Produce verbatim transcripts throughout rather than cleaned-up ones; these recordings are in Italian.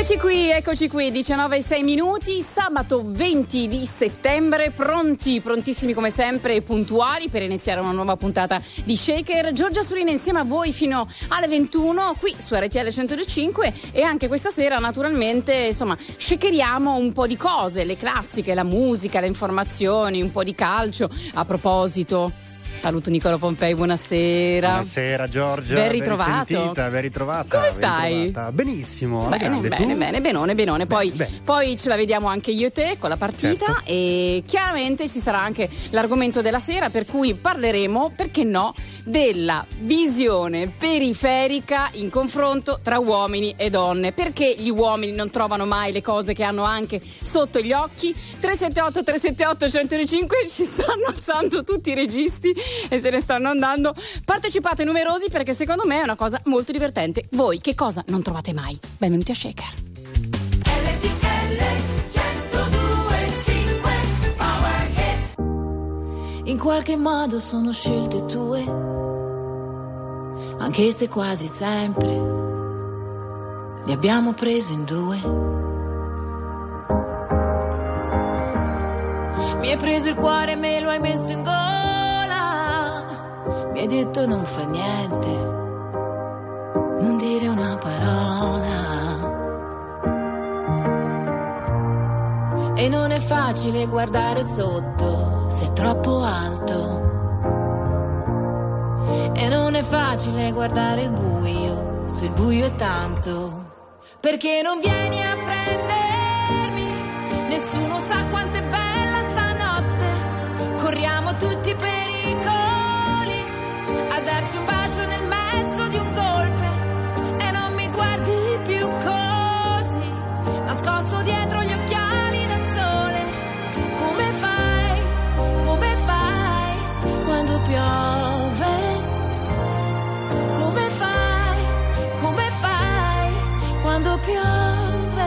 Eccoci qui, eccoci qui, diciannove e sei minuti, sabato venti di settembre, pronti, prontissimi come sempre e puntuali per iniziare una nuova puntata di Shaker. Giorgia Surina insieme a voi fino alle ventuno qui su R T L centodue e cinque, e anche questa sera naturalmente insomma shakeriamo un po' di cose, le classiche, la musica, le informazioni, un po' di calcio. A proposito, saluto Nicola Pompei, buonasera. Buonasera Giorgia. Ben ritrovato. Ben sentita, ben ritrovata. Come ben stai? ritrovata. Benissimo, alla Bene, grande. bene, Tu? bene, benone, benone. Poi, Bene, bene. poi ce la vediamo anche io e te con la partita, Certo. e chiaramente ci sarà anche l'argomento della sera, per cui parleremo, perché no, della visione periferica in confronto tra uomini e donne. Perché gli uomini non trovano mai le cose che hanno anche sotto gli occhi? tre sette otto tre sette otto uno zero cinque, ci stanno alzando tutti i registi e se ne stanno andando. Partecipate numerosi perché secondo me è una cosa molto divertente. Voi che cosa non trovate mai? Benvenuti a Shaker. In qualche modo sono scelte tue, anche se quasi sempre li abbiamo preso in due. Mi hai preso il cuore e me lo hai messo in gola, mi hai detto non fa niente, non dire una parola. E non è facile guardare sotto se è troppo alto, e non è facile guardare il buio se il buio è tanto. Perché non vieni a prendermi, nessuno sa quanto è bella stanotte. Corriamo tutti i pericoli a darci un bacio nel mezzo di un golpe, e non mi guardi più così, nascosto dietro gli occhiali da sole. Come fai, come fai quando piove? Come fai, come fai quando piove?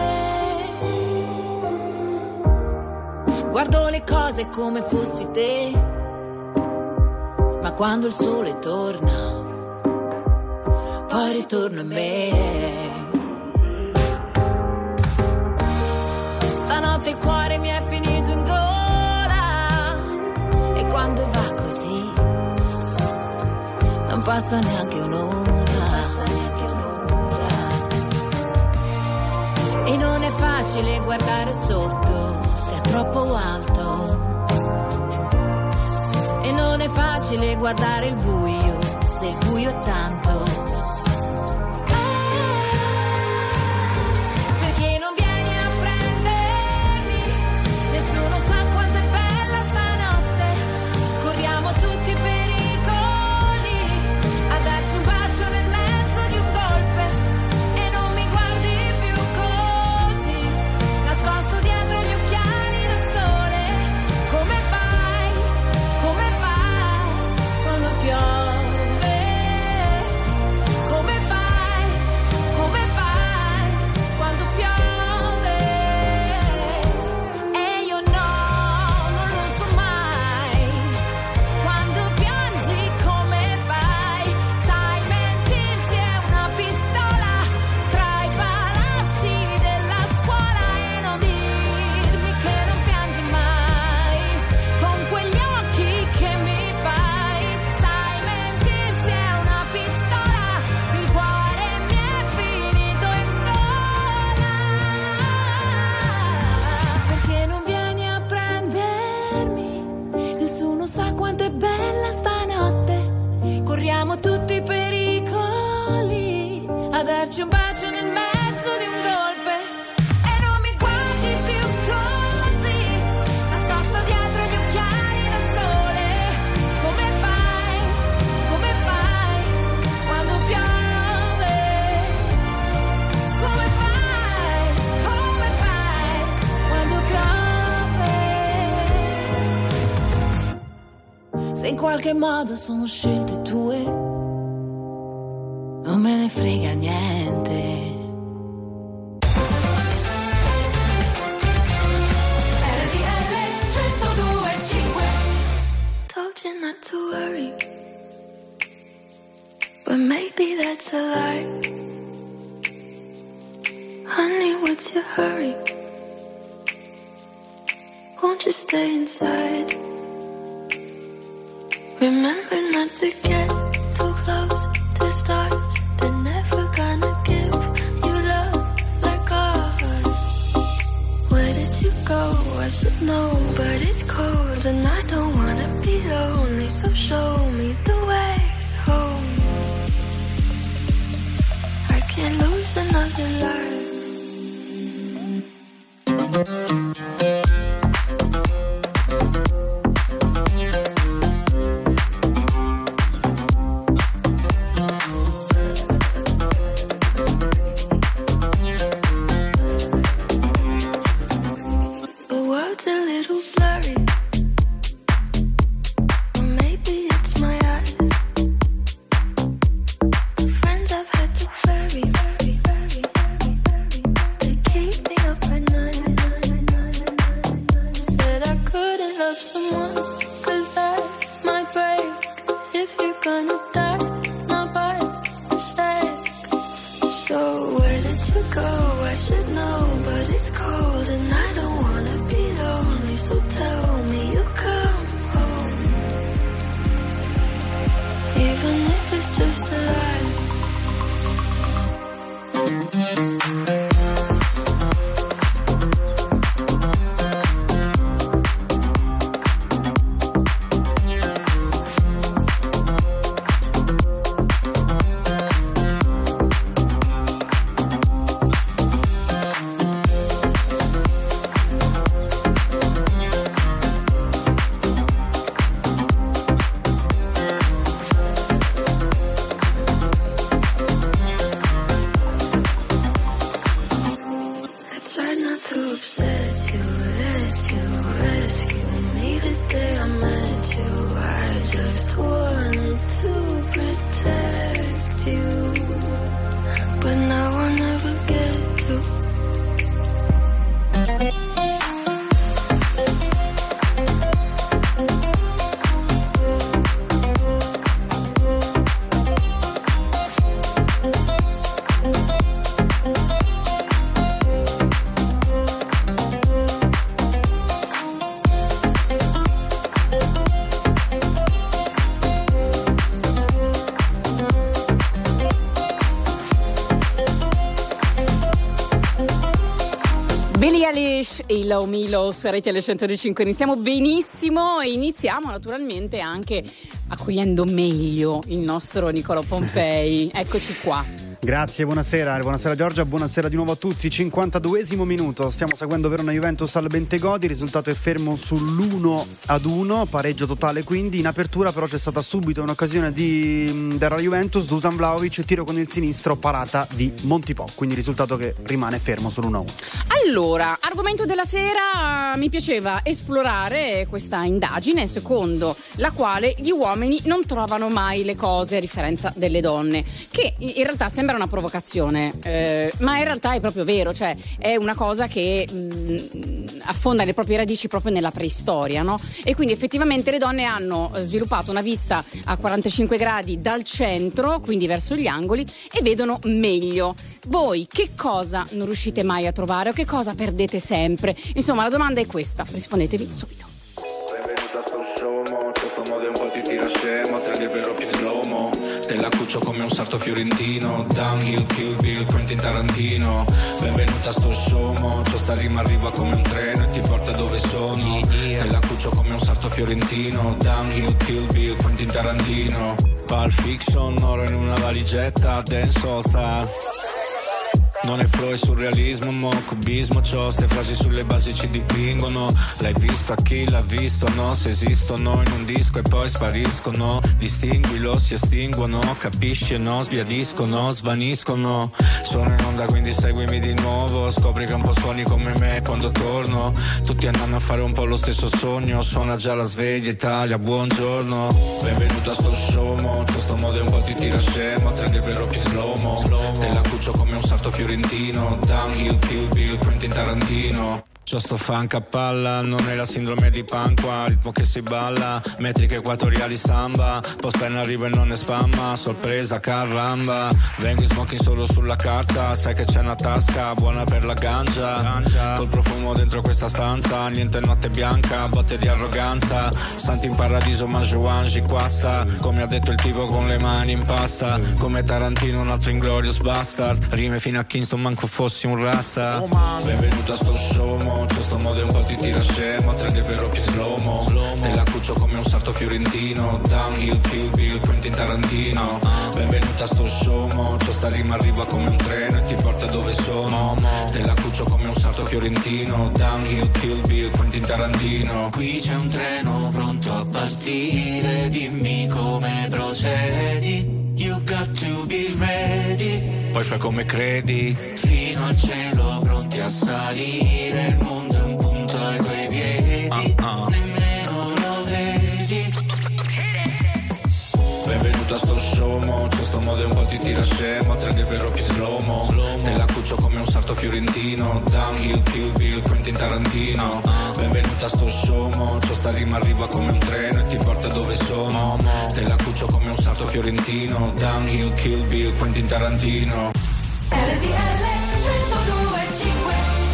Guardo le cose come fossi te, ma quando il sole torna, poi ritorno a me. Stanotte il cuore mi è finito in gola, e quando va così non passa neanche un'ora. E non è facile guardare sotto se è troppo alto, e non è facile guardare il buio se il buio è tanto. Perché non vieni a prendermi, nessuno sa quanto è bella stanotte. Corriamo tutti i pericoli a darci un bacio nel mezzo di un golpe, e non mi guardi più così, nascosto dietro gli occhiali da sole. Come fai, come fai quando piove? Come fai, come fai quando piove? E io no, non lo so mai. Quando piangi come fai? Sai, mentirsi è una pistola tra i palazzi della scuola, e non dirmi che non piangi mai con quegli occhi che mi fai. Sai, mentirsi è una pistola, il cuore mi è finito in gola. Perché non vieni a prendermi, nessuno sa quanto è bella stanotte. Corriamo tutti i pericoli a darci un bacio nel mezzo di un golpe, e non mi guardi più così, nascosto dietro gli occhiali da sole. Come fai, come fai quando piove? Come fai, come fai quando piove? Se in qualche modo sono scelte tue, non me ne frega niente. Told you not to worry, but maybe that's a lie. I Honey, what's your hurry? Won't you stay inside? Remember not to get too close to stars. They're never gonna give you love like ours. Where did you go? I should know, but it's cold and I don't wanna be lonely. So show me the way home. I can't lose another life. Milo Milo su R T L centodue. Iniziamo benissimo e iniziamo naturalmente anche accogliendo meglio il nostro Nicolò Pompei. Eccoci qua. Grazie, buonasera, buonasera Giorgia, buonasera di nuovo a tutti. cinquantaduesimo minuto, stiamo seguendo Verona Juventus al Bentegodi, il risultato è fermo sull'uno ad uno, pareggio totale quindi. In apertura però c'è stata subito un'occasione di, della Juventus, Dusan Vlahovic, tiro con il sinistro, parata di Montipò, quindi risultato che rimane fermo sull'uno a uno. Allora, argomento della sera, mi piaceva esplorare questa indagine secondo la quale gli uomini non trovano mai le cose a differenza delle donne, che in realtà sembra una provocazione, eh, ma in realtà è proprio vero, cioè è una cosa che mh, affonda le proprie radici proprio nella preistoria, no? E quindi effettivamente le donne hanno sviluppato una vista a quarantacinque gradi dal centro, quindi verso gli angoli, e vedono meglio. Voi che cosa non riuscite mai a trovare o che cosa perdete sempre? Insomma, la domanda è questa, rispondetevi subito. Benvenuta sto show, questo modo è un po' ti tira scemo, tre vero più in slow-mo. Te la cuccio come un sarto fiorentino, downhill, Kill Bill, Quentin Tarantino. Benvenuta a sto show, mo, sta rima arriva come un treno e ti porta dove sono. Te la cuccio come un sarto fiorentino, downhill, Kill Bill, Quentin Tarantino. Pulp Fiction, oro in una valigetta, dance all style. Non è flow, è surrealismo, mo, cubismo, c'ho ste frasi sulle basi ci dipingono. L'hai visto a chi l'ha visto, no? Se esistono in un disco e poi spariscono. Distinguilo, si estinguono, capisci no? Sbiadiscono, svaniscono. Sono in onda quindi seguimi di nuovo. Scopri che un po' suoni come me quando torno. Tutti andranno a fare un po' lo stesso sogno. Suona già la sveglia Italia, buongiorno. Benvenuto a sto show, mo, questo modo è un po' ti tira scemo. Trende vero più in slow-mo. Te la cuccio come un sarto fiorentino, downhill, Kill Bill, Quentin Tarantino. C'ho sto funk a palla, non è la sindrome di Pancua, ritmo che si balla, metriche equatoriali samba, posta in arrivo e non è spamma, sorpresa caramba, vengo in smoking solo sulla carta, sai che c'è una tasca, buona per la ganja, ganja. Col profumo dentro questa stanza, niente notte bianca, botte di arroganza, santi in paradiso ma Juanji qua sta, come ha detto il tipo con le mani in pasta, come Tarantino un altro Inglorious Bastard, rime fino a Kingston manco fossi un rasta, oh, benvenuto a sto show. C'ho sto modo e un po' ti tira scemo, tre D per occhio in slow-mo, te la cuccio come un sarto fiorentino, downhill, Kill Bill, Quentin Tarantino, benvenuta a sto show, mo. C'ho sta rima arriva come un treno e ti porta dove sono, te la cuccio come un sarto fiorentino, downhill, Kill Bill, Quentin Tarantino. Qui c'è un treno pronto a partire, dimmi come procedi, you got to be ready, poi fai come credi, fino al cielo pronti a salire, il mondo è un punto ai tuoi piedi, uh, uh. nemmeno lo vedi. Benvenuto a sto show, mo. C'ho sto modo e un po' ti tira scemo, tre D per occhio in slow-mo, te la cuccio come un sarto fiorentino, downhill, Kill Bill, Quentin Tarantino, uh. benvenuto a sto show, mo. C'ho sta rima arriva come un treno e ti porta dove sono, te la cuccio come un sarto fiorentino, downhill, Kill Bill, Quentin Tarantino. R T L centodue e cinque.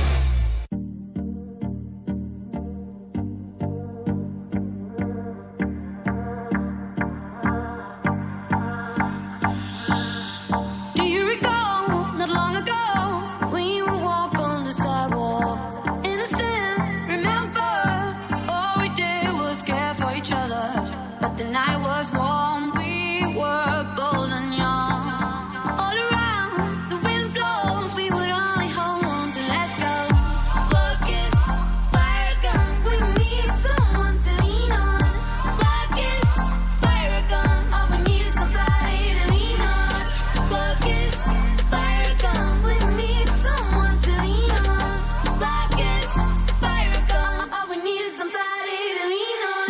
Do you recall not long ago when you would walk on the sidewalk? Innocent, remember, all we did was care for each other, but the night was warm, we were bold and young. All around, the wind blows, we would only hold on to let go. Focus, fire gun, we need someone to lean on. Focus, fire gun, all we need is somebody to lean on. Focus, fire gun, we need someone to lean on. Focus, fire gun, all we need is somebody to lean on.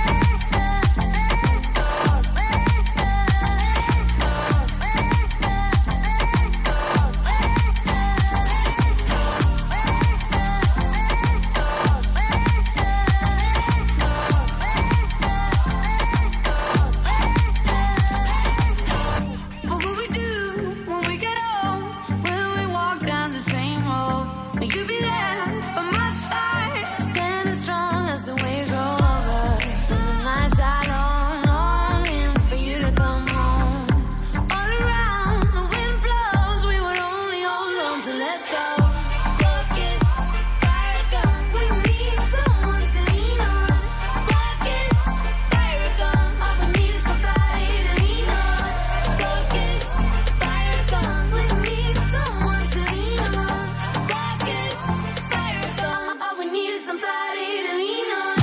What will we do when we get old? Will we walk down the same road? Will you be there by my side, standing strong as the waves roll over? When the nights are long, longing for you to come home. All around, the wind blows, we would only hold on to let go. Focus, fire gun, we need someone to lean on. Focus, fire gun, all we need is somebody to lean on. Focus, fire gun, we need someone to lean on. Focus, fire gun, all we need is somebody to lean on.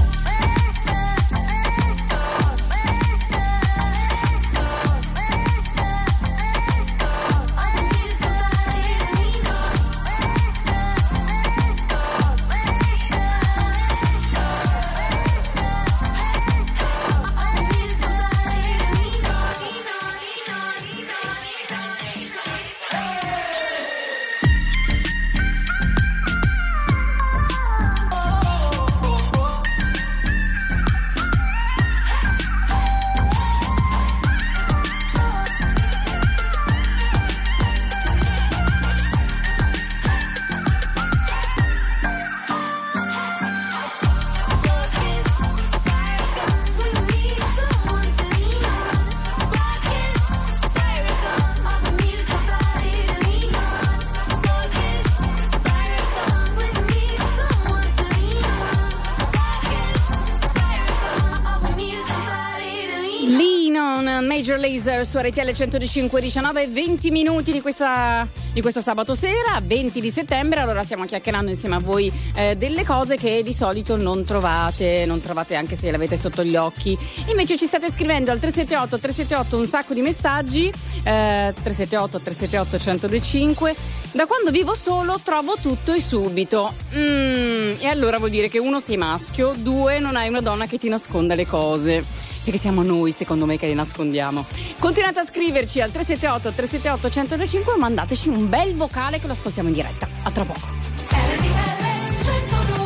Major Lazer su R T L centocinque, diciannove e venti minuti di questa di questo sabato sera, venti di settembre. Allora stiamo chiacchierando insieme a voi eh, delle cose che di solito non trovate, non trovate anche se le avete sotto gli occhi. Invece ci state scrivendo al tre sette otto tre sette otto un sacco di messaggi, eh, tre sette otto tre sette otto uno zero due cinque. Da quando vivo solo trovo tutto e subito. Mm, e allora vuol dire che uno sei maschio, due non hai una donna che ti nasconda le cose. Perché siamo noi, secondo me, che le nascondiamo. Continuate a scriverci al tre sette otto tre sette otto uno zero due cinque e mandateci un bel vocale che lo ascoltiamo in diretta. A tra poco.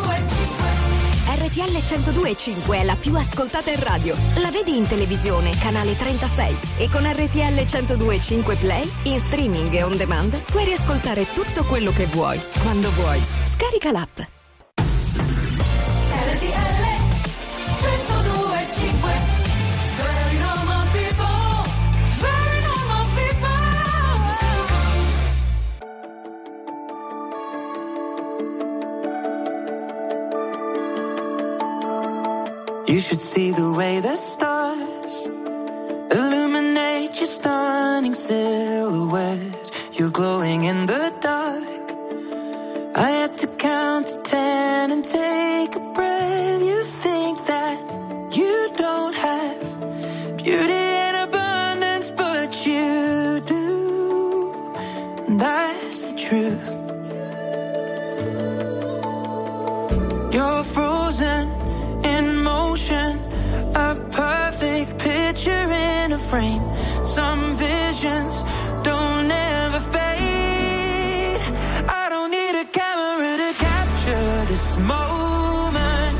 R T L centodue e cinque è la più ascoltata in radio. La vedi in televisione, canale trentasei. E con R T L centodue e cinque Play, in streaming e on demand, puoi riascoltare tutto quello che vuoi, quando vuoi. Scarica l'app. R T L centodue e cinque. Very normal people, very normal people. You should see the way the stars illuminate your stunning silhouette. You're glowing in the dark. I had to count to ten and take a breath. You think that you don't have beauty in abundance, but you do. And that's the truth. You're frozen in motion, a perfect picture in a frame. Some visions don't ever fade. I don't need a camera to capture this moment.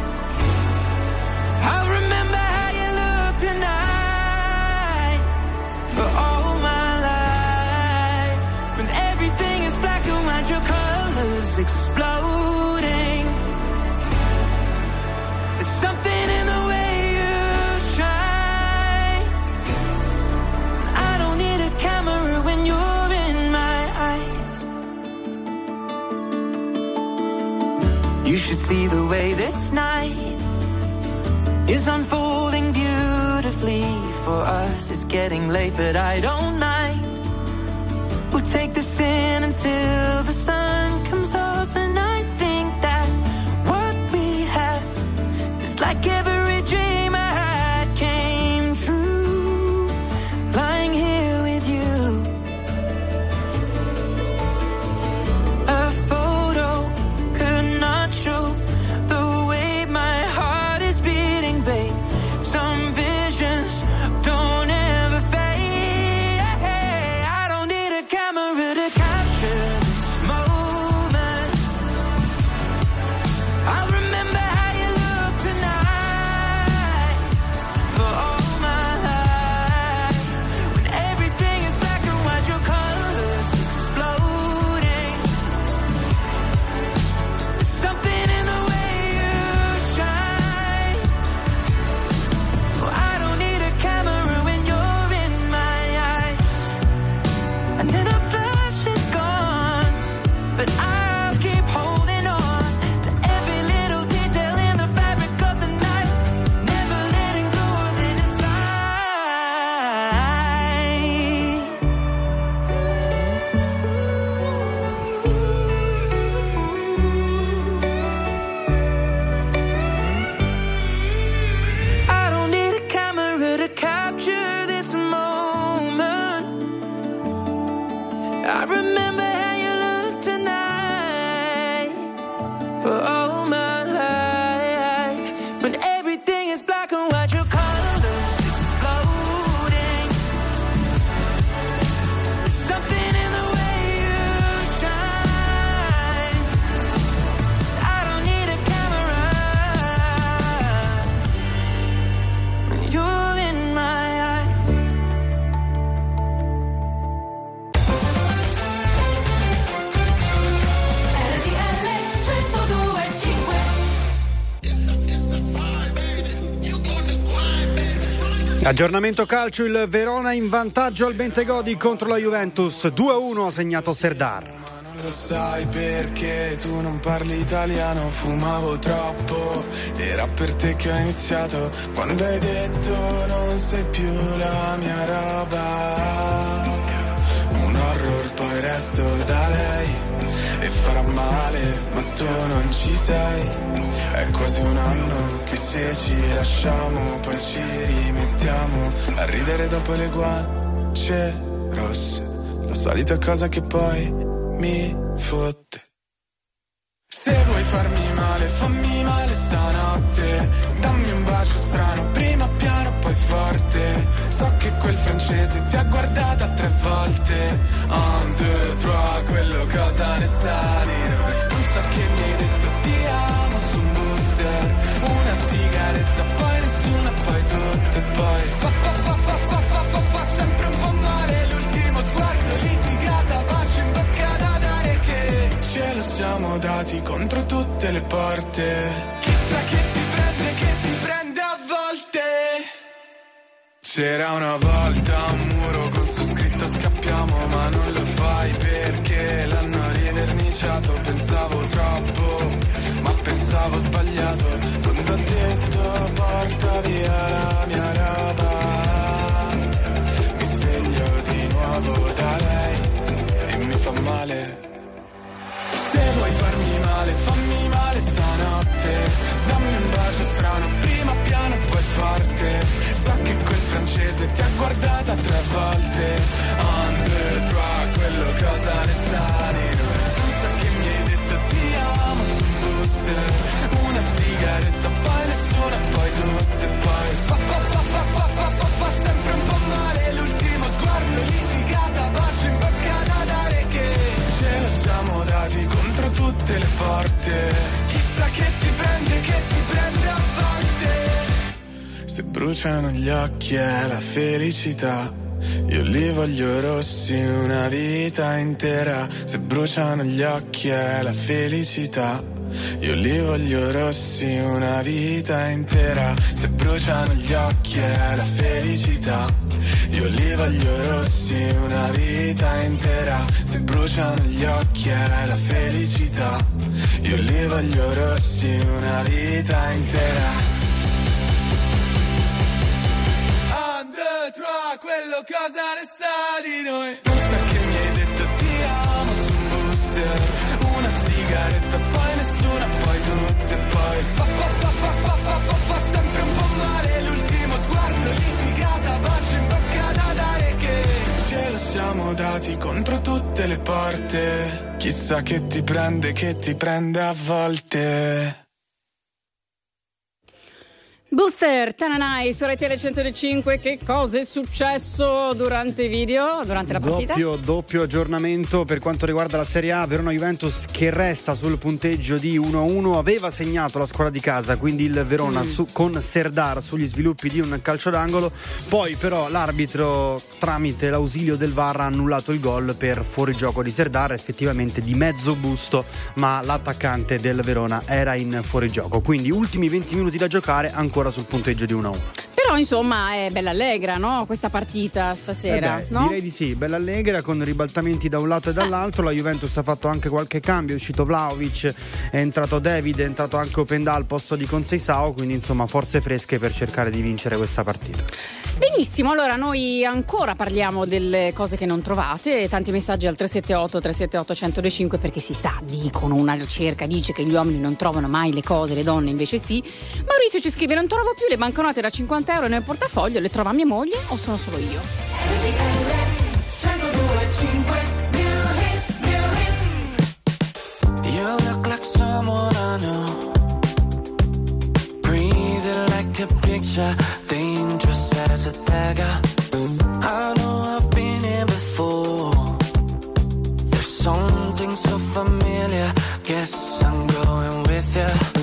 I'll remember how you look tonight for all my life. When everything is black and white, your colors exploding. There's something in the way you shine. I don't need a camera when you're in my eyes. You should see the way this night is unfolding beautifully for us. It's getting late, but I don't mind. We'll take this in until the sun comes up, and I think that what we have is like every dream I had came true. Lying here with you, a photo could not show the way my heart is beating, babe. Some visions don't ever fade. I don't need a camera to capture this moment. I'll remember how you look tonight for all my life. When everything is black and white, your colors exploding. There's something in the way you shine. Oh, I don't need a camera when you're in my eyes. And then a flash is gone, but I'll keep holding on to every little detail in the fabric of the night, never letting go of it I don't need a camera to capture this moment. I remember how you look tonight for all my life. When everything is black and white, your colors exploding. There's something in the way you shine. I don't need a camera when you're in my eyes. R T L centodue e cinque. Aggiornamento calcio, il Verona in vantaggio al Bentegodi contro la Juventus, due a uno ha segnato Serdar. Non lo sai perché tu non parli italiano, fumavo troppo, era per te che ho iniziato, quando hai detto non sei più la mia roba. Un horror, poi resto da lei e farà male, ma tu non ci sei. È quasi un anno che se ci lasciamo poi ci rimettiamo a ridere dopo le guance rosse, la solita cosa che poi mi fotte. Se vuoi farmi male, fammi male stanotte. Dammi un bacio strano, prima piano poi forte. So che quel francese ti ha guardata tre volte. Un, due, trois, quello cosa ne sa di noi. Non so che mi hai detto ti amo su un booster. tutte le porte. Chissà che ti prende, che ti prende a volte. C'era una volta un muro con su scritto scappiamo, ma non lo fai perché l'hanno riverniciato. Pensavo troppo, ma pensavo sbagliato quando ho detto porta via la mia roba. Mi sveglio di nuovo da lei e mi fa male. Se vuoi farmi male, fammi male stanotte. Dammi un bacio strano, prima piano e poi forte. So che quel francese ti ha guardata tre volte. On deux, trois, quello cosa ne sa di noi. Non so che mi hai detto ti amo su un booster. Una sigaretta, poi nessuna, poi tutte, poi fa fa fa fa fa fa fa fa sempre un po' male. L'ultimo sguardo, litigata, bacio in bocca da dare che ce lo siamo dati contro tutte le porte. Chissà che ti prende, che ti prende a volte. Se bruciano gli occhi è la felicità. Io li voglio rossi una vita intera. Se bruciano gli occhi è la felicità. Io li voglio rossi una vita intera. Se bruciano gli occhi è la felicità. Io li voglio rossi una vita intera. Se bruciano gli occhi è la felicità. Io li voglio rossi una vita intera. Un, due, tre, quello cosa ne sa di noi. Non so che mi hai detto ti amo su un booster. Una sigaretta, poi nessuna, poi tutte, poi fa fa fa fa fa fa fa fa sempre un po' male. L'ultimo sguardo, litigata, bacio in bocca da dare che ce lo siamo dati contro tutte le porte. Chissà che ti prende, che ti prende a volte. Booster, Tananai su R T L centocinque. Che cosa è successo durante i video, durante la partita? Doppio, doppio aggiornamento per quanto riguarda la Serie A. Verona-Juventus che resta sul punteggio di uno a uno. Aveva segnato la squadra di casa, quindi il Verona mm. su, con Serdar sugli sviluppi di un calcio d'angolo. Poi però l'arbitro tramite l'ausilio del V A R ha annullato il gol per fuorigioco di Serdar, effettivamente di mezzo busto, ma l'attaccante del Verona era in fuorigioco. Quindi ultimi venti minuti da giocare, ancora sul punteggio di uno a uno. Però insomma è bella allegra, no? Questa partita stasera, eh beh, no? Direi di sì, bella allegra con ribaltamenti da un lato e dall'altro. La Juventus ha fatto anche qualche cambio, è uscito Vlahovic, è entrato David, è entrato anche Openda al posto di Conceição, quindi insomma forze fresche per cercare di vincere questa partita. Benissimo, allora noi ancora parliamo delle cose che non trovate, tanti messaggi al tre sette otto tre sette otto uno zero due cinque, perché si sa, dicono, una ricerca dice che gli uomini non trovano mai le cose, le donne invece sì. Maurizio ci scrive: non trovo più le banconote da cinquanta euro nel portafoglio, le trova mia moglie o sono solo io? You look like someone I know, breathing like a picture, dangerous as a dagger. I know I've been here before, there's something so familiar, guess I'm going with you.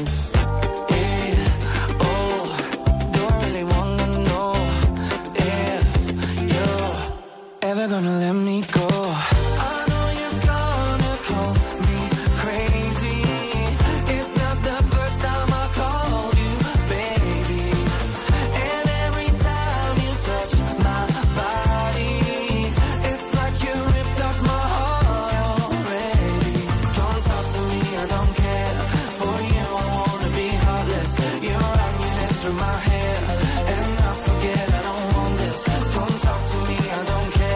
Ever gonna let me go? I know you're gonna call me crazy. It's not the first time I called you, baby. And every time you touch my body, it's like you ripped up my heart already. Don't talk to me, I don't care. For you, I wanna be heartless. You run your hands through my hair, and I forget I don't want this. Don't talk to me, I don't care.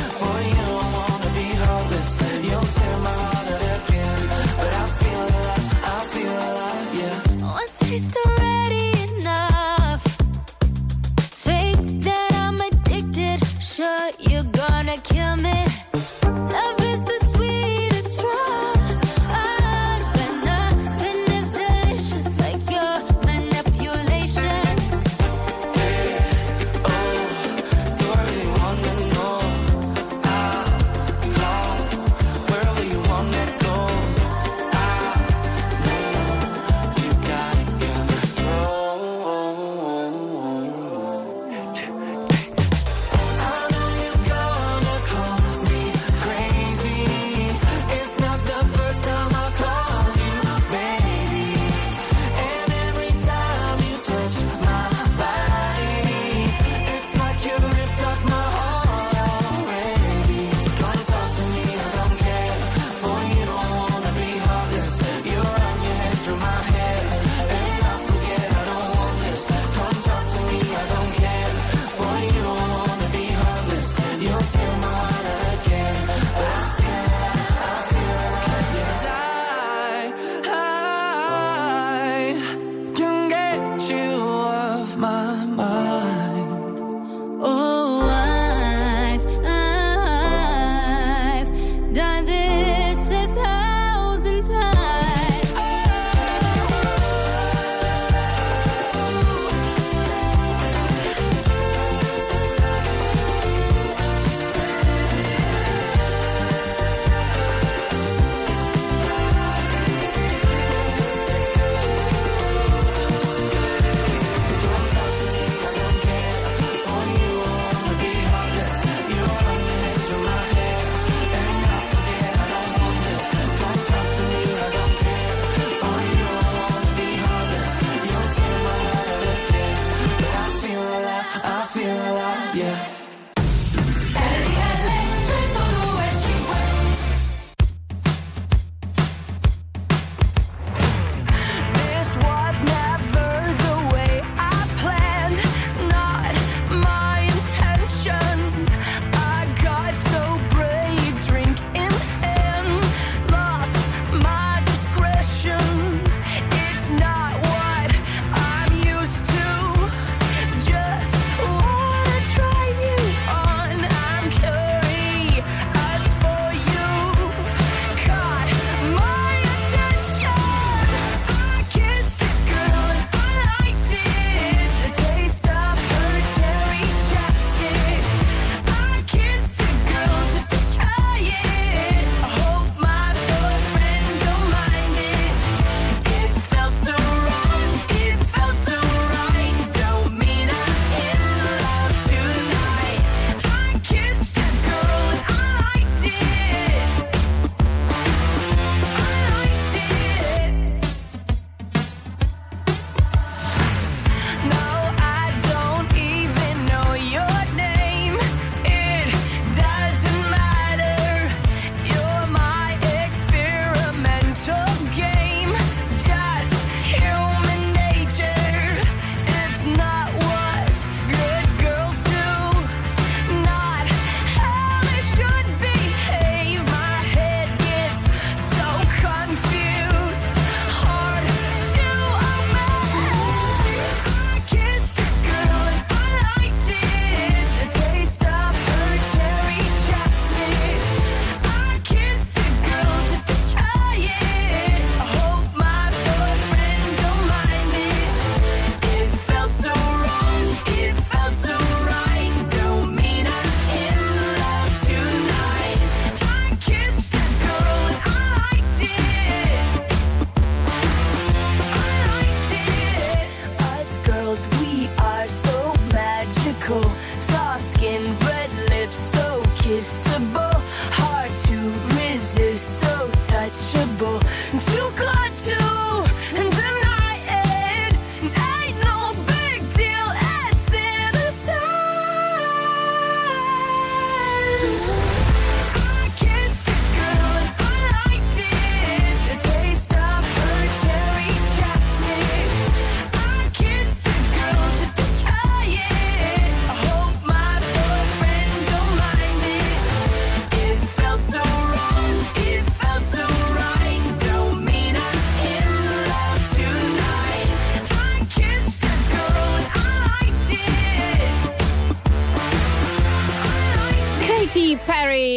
You'll tear my heart out again, but I feel alive, I feel alive, yeah. One taste already enough. Think that I'm addicted. Sure, you're gonna kill me. Love is the sweetest drug, but nothing is delicious like your manipulation.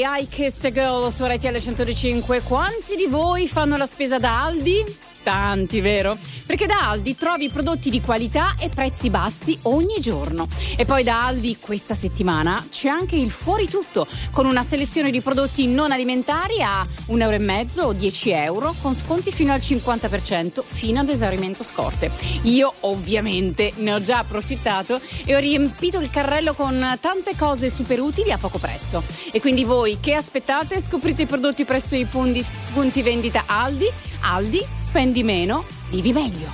I Kissed a Girl su R T L centodue e cinque. Quanti di voi fanno la spesa da Aldi? Tanti, vero? Perché da Aldi trovi prodotti di qualità e prezzi bassi ogni giorno. E poi da Aldi questa settimana c'è anche il fuori tutto, con una selezione di prodotti non alimentari a un euro e mezzo o dieci euro, con sconti fino al cinquanta per cento fino ad esaurimento scorte. Io ovviamente ne ho già approfittato e ho riempito il carrello con tante cose super utili a poco prezzo. E quindi voi che aspettate? Scoprite i prodotti presso i punti, punti vendita Aldi. Aldi, spendi meno, vivi meglio.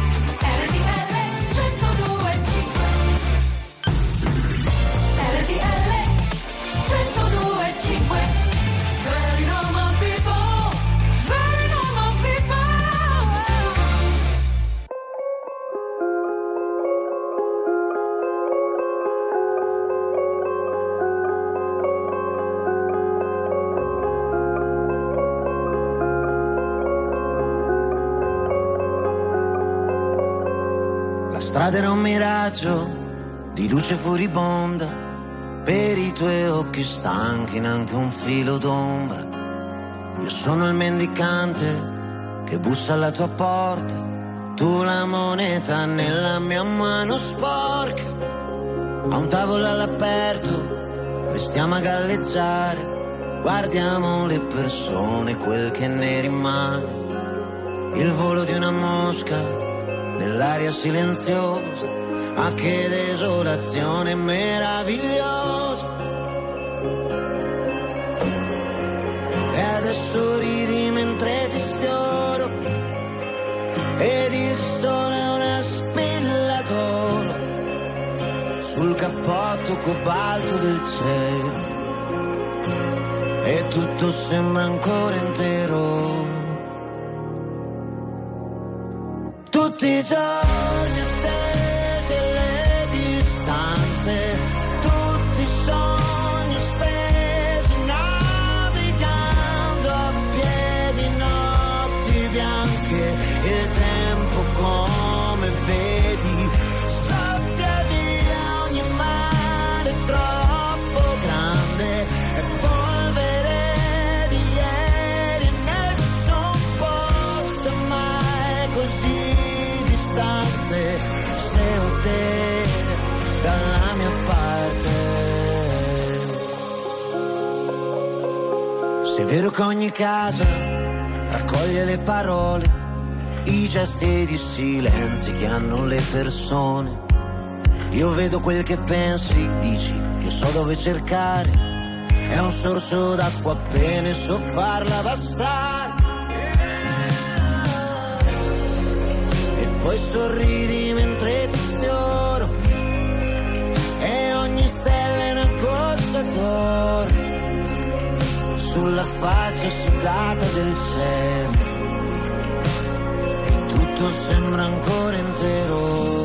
La strada era un miraggio di luce furibonda, per i tuoi occhi stanchi neanche un filo d'ombra. Io sono il mendicante che bussa alla tua porta, tu la moneta nella mia mano sporca. A un tavolo all'aperto restiamo a galleggiare, guardiamo le persone, quel che ne rimane. Il volo di una mosca nell'aria silenziosa, ma che desolazione meravigliosa. E adesso ridi mentre ti sfioro, ed il sole è una spilla d'oro sul cappotto cobalto del cielo, e tutto sembra ancora intero. Tutti i giorni attese le distanze, tutti i sogni spesi, navigando a piedi, notti bianche, il tempo come vedi soffia via ogni male troppo grande, e polvere di ieri e nessun posto mai così distante, se ho te dalla mia parte. Se è vero che ogni casa raccoglie le parole, i gesti di silenzi che hanno le persone, io vedo quel che pensi, dici, io so dove cercare, è un sorso d'acqua appena so farla bastare. Poi sorridi mentre ti sfioro, e ogni stella è una goccia d'oro sulla faccia sudata del cielo, e tutto sembra ancora intero.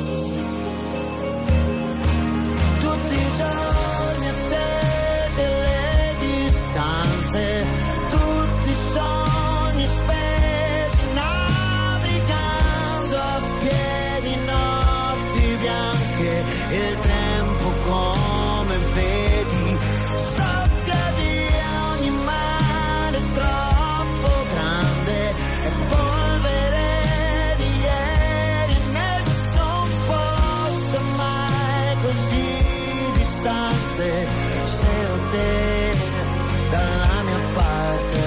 Tutti i giorni attese le distanze, tutti i sogni spesi, navigando a piedi, notti bianche, il tempo come vedi soffia via ogni male troppo grande, e polvere di ieri e nessun posto mai così distante, se ho te dalla mia parte.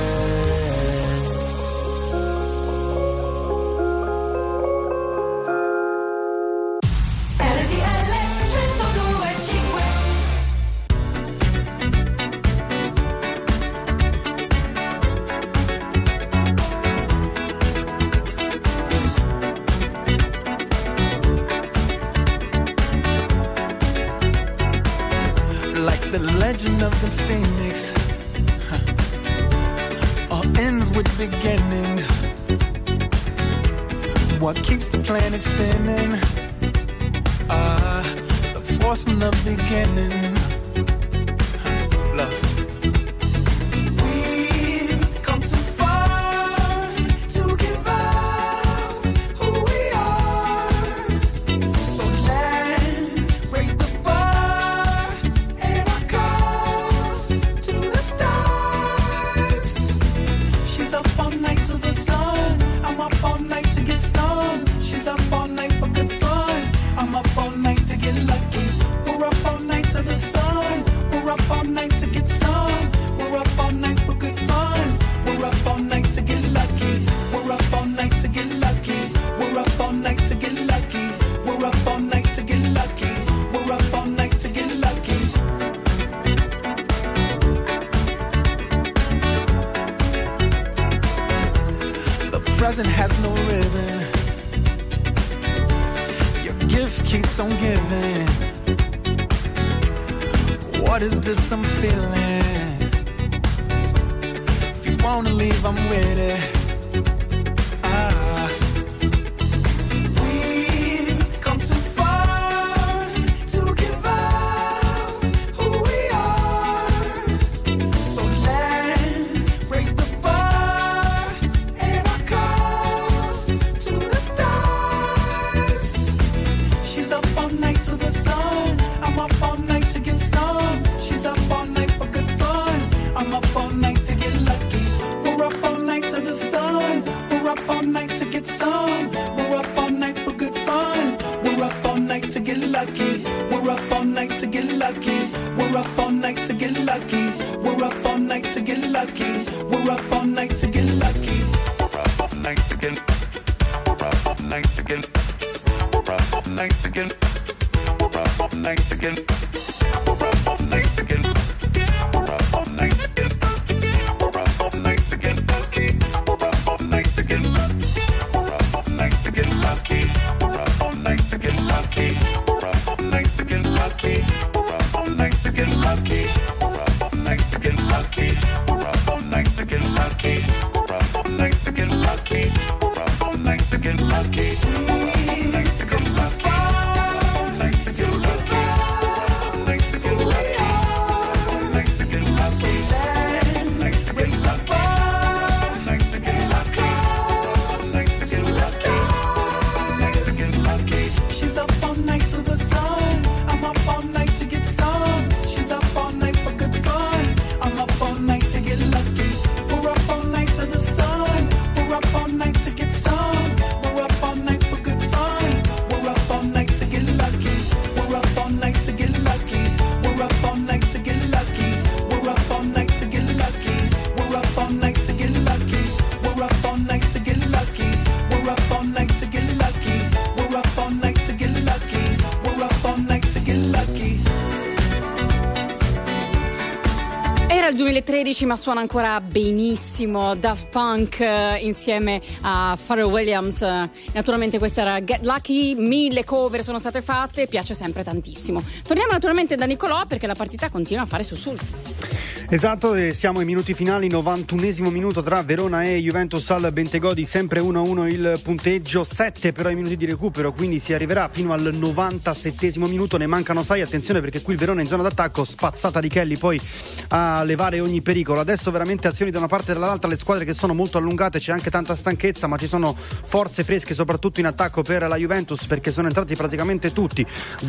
Like the legend of the phoenix, huh. All ends with beginnings. What keeps the planet spinning? Ah, uh, the force from the beginning. Huh. Love. We've come too far to give up who we are, so let's raise the bar and our cause to the gift keeps on giving. What is this I'm feeling? If you wanna leave, I'm with it. Ah. We've come too far to give up who we are. So let's raise the bar and our cups to the stars. She's up all night to the sun. I'm up all night to get some. She's up all night for good fun. I'm up all night to get lucky. We're up all night to the sun. We're up all night to get some. We're up all night for good fun. We're up all night to get lucky. We're up all night to get lucky. We're up all night to get lucky. We're up all night to get lucky. We're up all night to get lucky. We're up all night to get. We're up all night to get. We're up all night to get. We're up all night to get. We're up all night to get. We're up all night to get. We're up all night to get lucky. We're up all night to get lucky. We're up all night to get lucky. We're up all night to get lucky. We're up all night to get lucky. We're up all night to get lucky. We're up all night to get lucky. We're up all night to get lucky. We're up all night to get lucky. We're up all night to get lucky. duemilatredici, ma suona ancora benissimo. Daft Punk eh, insieme a Pharrell Williams. Eh, naturalmente questa era Get Lucky, mille cover sono state fatte, piace sempre tantissimo. Torniamo naturalmente da Nicolò perché la partita continua a fare sussulti. Esatto, e siamo ai minuti finali, novantunesimo minuto tra Verona e Juventus al Bentegodi, sempre uno a uno il punteggio, sette però i minuti di recupero, quindi si arriverà fino al novantasettesimo minuto, ne mancano sei, attenzione perché qui il Verona in zona d'attacco, spazzata di Kelly poi a levare ogni pericolo. Adesso veramente azioni da una parte e dall'altra, le squadre che sono molto allungate, c'è anche tanta stanchezza, ma ci sono forze fresche soprattutto in attacco per la Juventus perché sono entrati praticamente tutti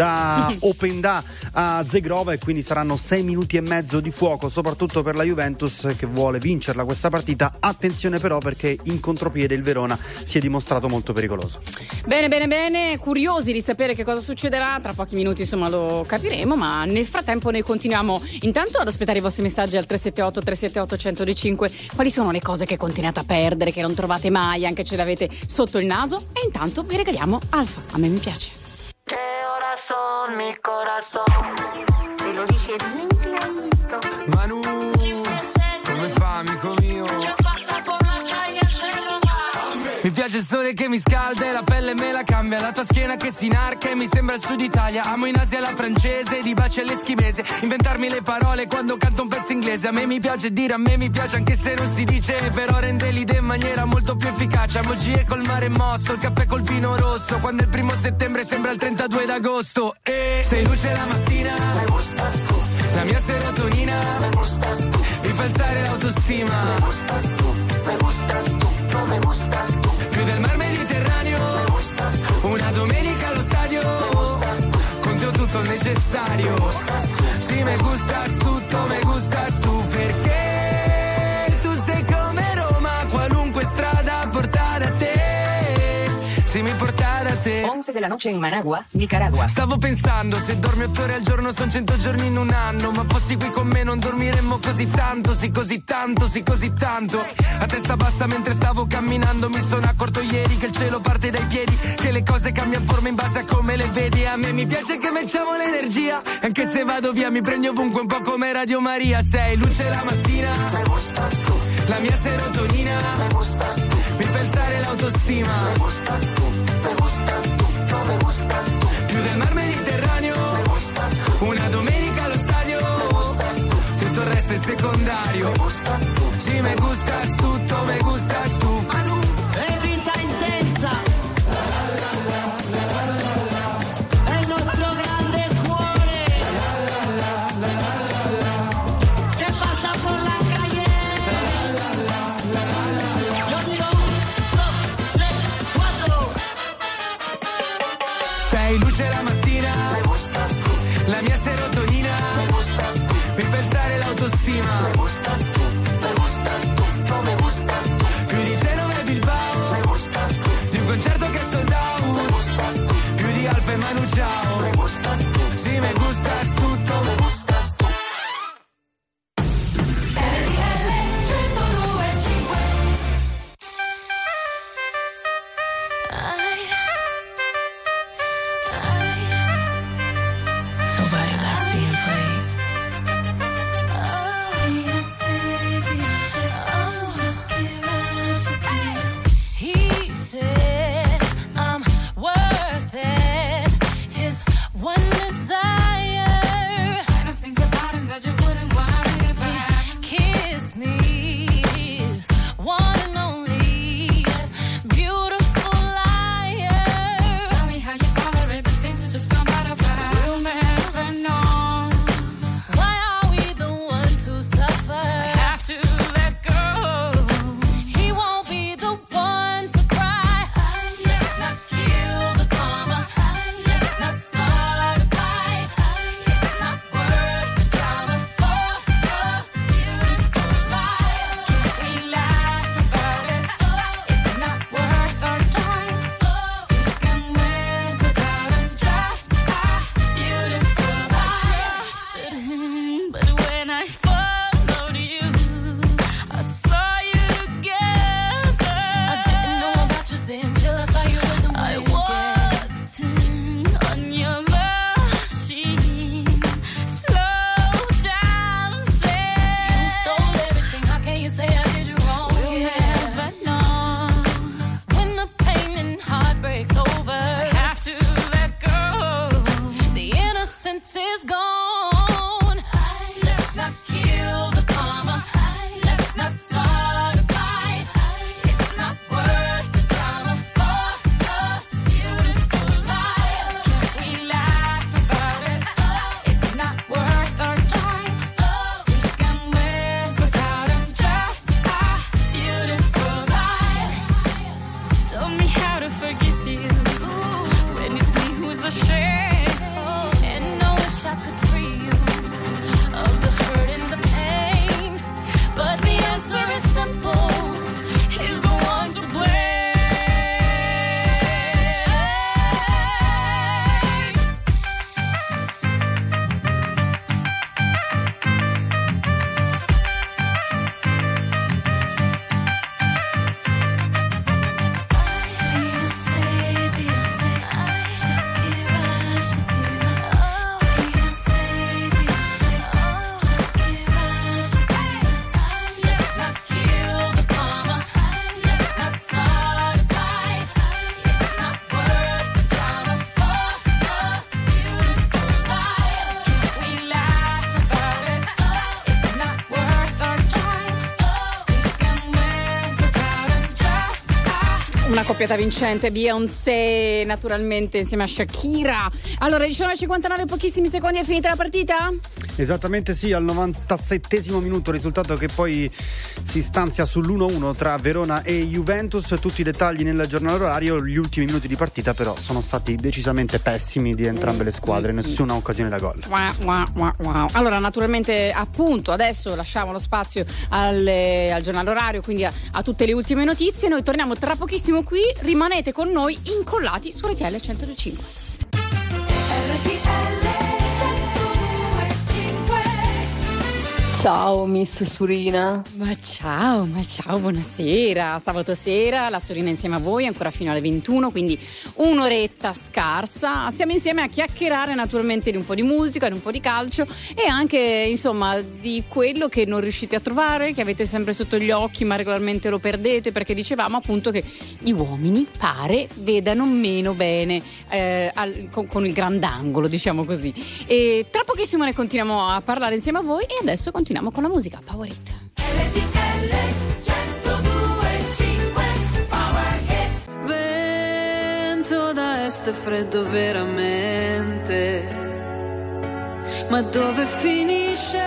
da Openda a Zegrova e quindi saranno sei minuti e mezzo di fuoco, soprattutto soprattutto per la Juventus che vuole vincerla questa partita. Attenzione però perché in contropiede il Verona si è dimostrato molto pericoloso. Bene bene bene, curiosi di sapere che cosa succederà, tra pochi minuti insomma lo capiremo, ma nel frattempo noi continuiamo intanto ad aspettare i vostri messaggi al tre sette otto tre sette otto uno zero cinque. Quali sono le cose che continuate a perdere, che non trovate mai, anche ce le avete sotto il naso? E intanto vi regaliamo Alfa, a me mi piace. Che ora son mi corazón, te lo dije bien clarito. Manu, come fa amico mio? Mi piace il sole che mi scalda e la pelle me la cambia, la tua schiena che si inarca e mi sembra il sud Italia. Amo in Asia la francese, di baci all'eschimese, inventarmi le parole quando canto un pezzo inglese. A me mi piace dire a me mi piace anche se non si dice, però rende l'idea in maniera molto più efficace. Amo G col mare mosso, il caffè col vino rosso, quando è il primo settembre sembra il trentadue d'agosto. E sei luce la mattina, me gustas tu, la mia serotonina, me gustas tu, mi fa alzare l'autostima, me gustas tu, me gustas tu, no me gustas tu, più del mar Mediterraneo, me gustas tu, una domenica allo stadio, me gustas tu, con te ho tutto il necessario, me gustas tu, sì me gustas tutto, me gustas tu, perché tu sei come Roma, qualunque strada porta da te, sì mi porta da te. once della noche in Managua, Nicaragua. Stavo pensando, se dormi otto ore al giorno son cento giorni in un anno, ma fossi qui con me non dormiremmo così tanto, sì così tanto, sì così tanto. A testa bassa mentre stavo camminando mi sono accorto ieri che il cielo parte dai piedi, che le cose cambiano forma in base a come le vedi. A me mi piace che mettiamo l'energia, anche se vado via mi prendi ovunque un po' come Radio Maria. Sei luce la mattina, me gustas tu, la mia serotonina, me gustas tu, mi fa alzare l'autostima, me gustas tu, me gustas tu, no me gustas tu, mar Mediterraneo, una domenica allo stadio, tutto il resto è secondario. Si me gustas tutto, me gustas tu. E vita intensa è il nostro grande cuore che passa por la calle. Yo digo dos, tres, quattro. Sei luce la mattina, la mia serotonina, mi fa alzare l'autostima. Più di Genova e Bilbao, di un concerto che è sold out, più di Alfa e Manu Ciao. Si me gustas tutto, me gustas tu. Nobody likes being played. He said I'm worth it. His one desire. And things about him that you wouldn't worry about. Kiss me, his one and only beautiful liar. Tell me how you tolerate the things that just come out of us. We'll never know. Why are we the ones who suffer? I have to let go. He won't be the one to cry. Let's not kill the karma. Let's not start a fight. It's not worth the drama for a beautiful life. Can't we laugh about it? It's not worth our time. We can live without him. Just a beautiful life. Trusted him, but when I followed you, I saw you together. I didn't know about you then till I saw you with him. I walked in on your machine, slow dancing. You stole everything. How can you say I did you wrong? We'll never know when the pain and heartbreak's over. I have to let go. The innocence is gone. Let's not kill the karma. Let's not start a fight. It's not worth the drama for a beautiful life. Can't we laugh about it? It's not worth our time. We can live without him. Just a beautiful life. Tell me how to forgive you when it's me who's ashamed. And I wish I could free you of the hurt and the pain. But the answer is simple. He's the one to blame. Let's not kill the karma. Let's not start a fight. It's not worth the drama for a beautiful life. Can't we laugh about it? It's not worth our time. We can live without him. Just a Una coppiata vincente, Beyoncé naturalmente insieme a Shakira. Allora, diciannove e cinquantanove, pochissimi secondi, è finita la partita? Esattamente sì, al novantasettesimo minuto, risultato che poi si stanzia sull'uno a uno tra Verona e Juventus. Tutti i dettagli nel giornale orario. Gli ultimi minuti di partita però sono stati decisamente pessimi di entrambe le squadre, nessuna occasione da gol. Wow, wow, wow, wow. Allora, naturalmente, appunto, adesso lasciamo lo spazio al, al giornale orario, quindi a, a tutte le ultime notizie. Noi torniamo tra pochissimo qui, rimanete con noi incollati su R T L centodue e cinque. Ciao Miss Surina. Ma ciao, ma ciao, buonasera. Sabato sera, la Surina insieme a voi ancora fino alle ventuno, quindi un'oretta scarsa. Stiamo insieme a chiacchierare naturalmente di un po' di musica, di un po' di calcio e anche insomma di quello che non riuscite a trovare, che avete sempre sotto gli occhi ma regolarmente lo perdete, perché dicevamo appunto che gli uomini pare vedano meno bene eh, al, con, con il grandangolo, diciamo così. E tra pochissimo ne continuiamo a parlare insieme a voi e adesso continuiamo con la musica. Power It. Vento da est è freddo veramente, ma dove finisce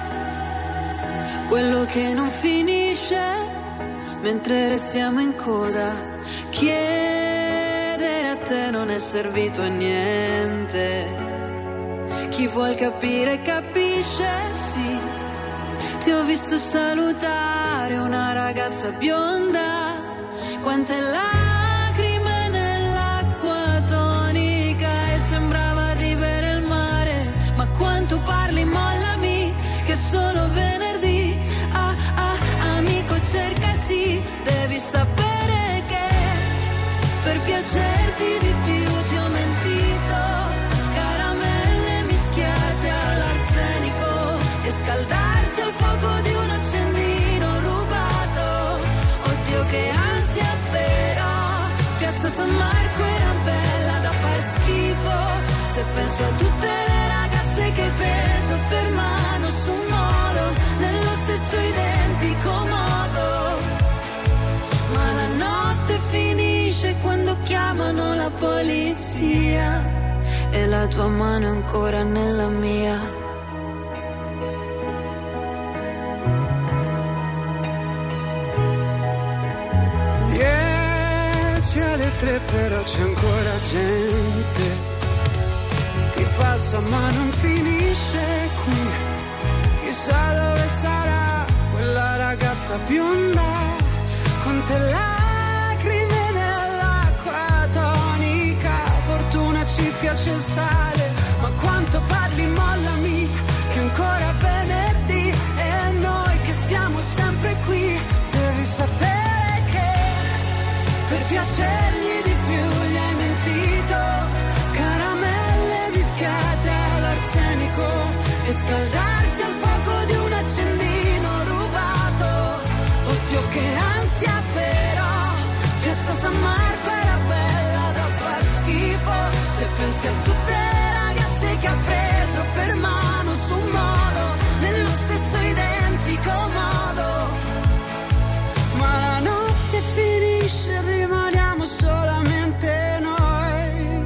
quello che non finisce mentre restiamo in coda? Chiedere a te non è servito a niente. Chi vuol capire capisce, sì. Ti ho visto salutare una ragazza bionda, quante lacrime nell'acqua tonica, e sembrava di bere il mare. Ma quanto parli, mollami, che solo venerdì. Ah ah, amico cerca sì, devi sapere che per piacerti di più ti ho mentito. Caramelle mischiate all'arsenico e scaldarsi al fuoco di un accendino rubato. Oddio che ansia però, piazza San Marco era bella da far schifo. Se penso a tutte le ragazze che hai preso per mano su un molo, nello stesso identico modo. Ma la notte finisce quando chiamano la polizia e la tua mano è ancora nella mia. Dieci alle tre però c'è ancora gente, ti passa ma non finisce qui. Chissà dove sarà quella ragazza bionda, con te lacrime nell'acqua tonica. Fortuna ci piace il sale, ma quanto parli, mollami, che ancora venerdì. E noi che siamo sempre qui, devi sapere che per piacergli di più gli hai mentito. Caramelle mischiate all'arsenico e scaldarsi al fuoco di un accendino rubato. Oddio che ansia però, piazza San Marco era bella da far schifo. Se pensi a tutte le ragazze che ha preso per mano su un molo, nello stesso identico modo. Ma la notte finisce, rimaniamo solamente noi.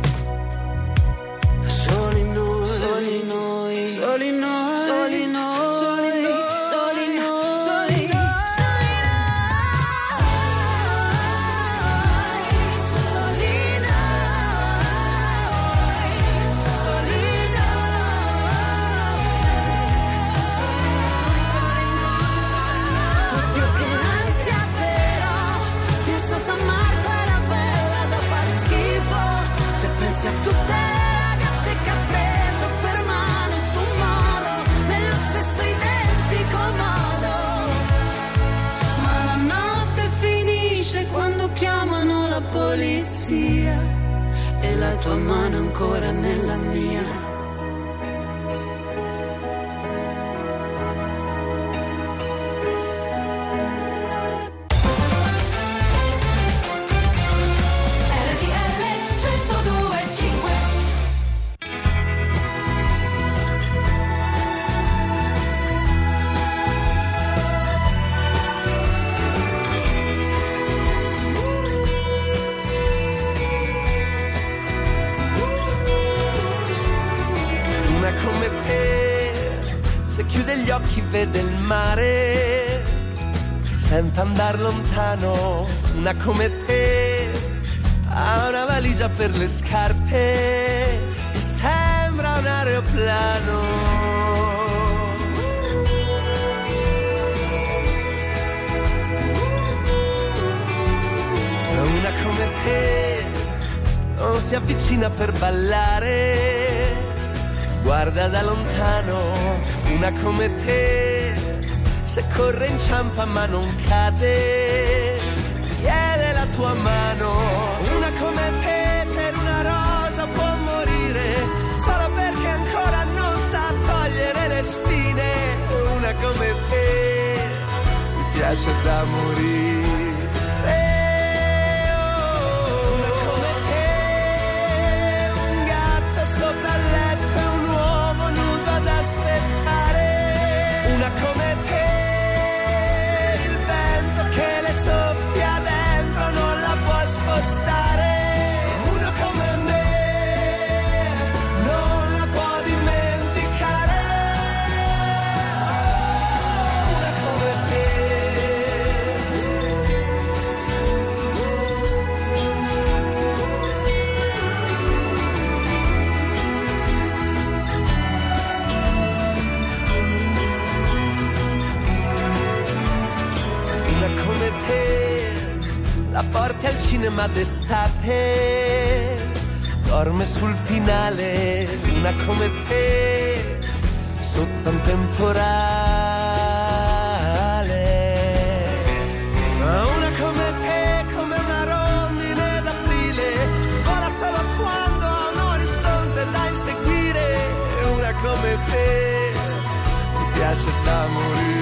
Soli noi, soli noi, soli noi, soli noi, soli noi, soli noi, soli noi, soli noi. Oddio che ansia però, piazza San Marco era bella da far schifo. Se pensi a tutte le ragazze che ha preso per mano su un molo, nello stesso identico modo. Ma la notte finisce quando chiamano la polizia e la tua mano è ancora nella mia. Una come te, se chiude gli occhi vede il mare senza andar lontano. Una come te ha una valigia per le scarpe e sembra un aeroplano. Una come te non si avvicina per ballare, guarda da lontano. Una come te se corre inciampa ma non cade, chiede la tua mano. Una come te per una rosa può morire, solo perché ancora non sa togliere le spine. Una come te mi piace da morire. Una come te, un gatto sopra il letto e un uomo nudo ad aspettare. Una come te, il vento che le soffia dentro non la può spostare. Una come me, non la può dimenticare. Una come te. Una come te, la porti al cinema d'estate, dorme sul finale. Una come te, sotto un temporale. Ma una come te, come una rondine d'aprile, vola solo quando ha un orizzonte da inseguire. Una come te, mi piace da morire.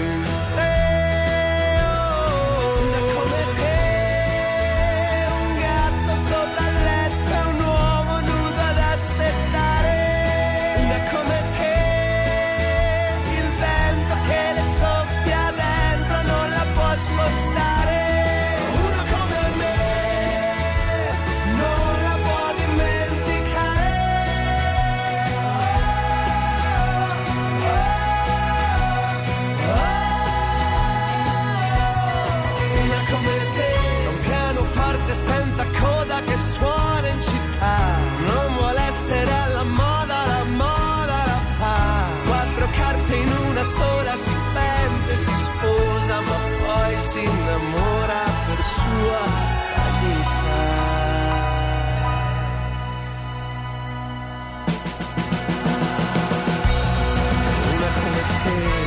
Senta coda che suona in città, non vuole essere alla moda, la moda la fa. Quattro carte in una sola, si pente, si sposa, ma poi si innamora per sua vita. Una come te.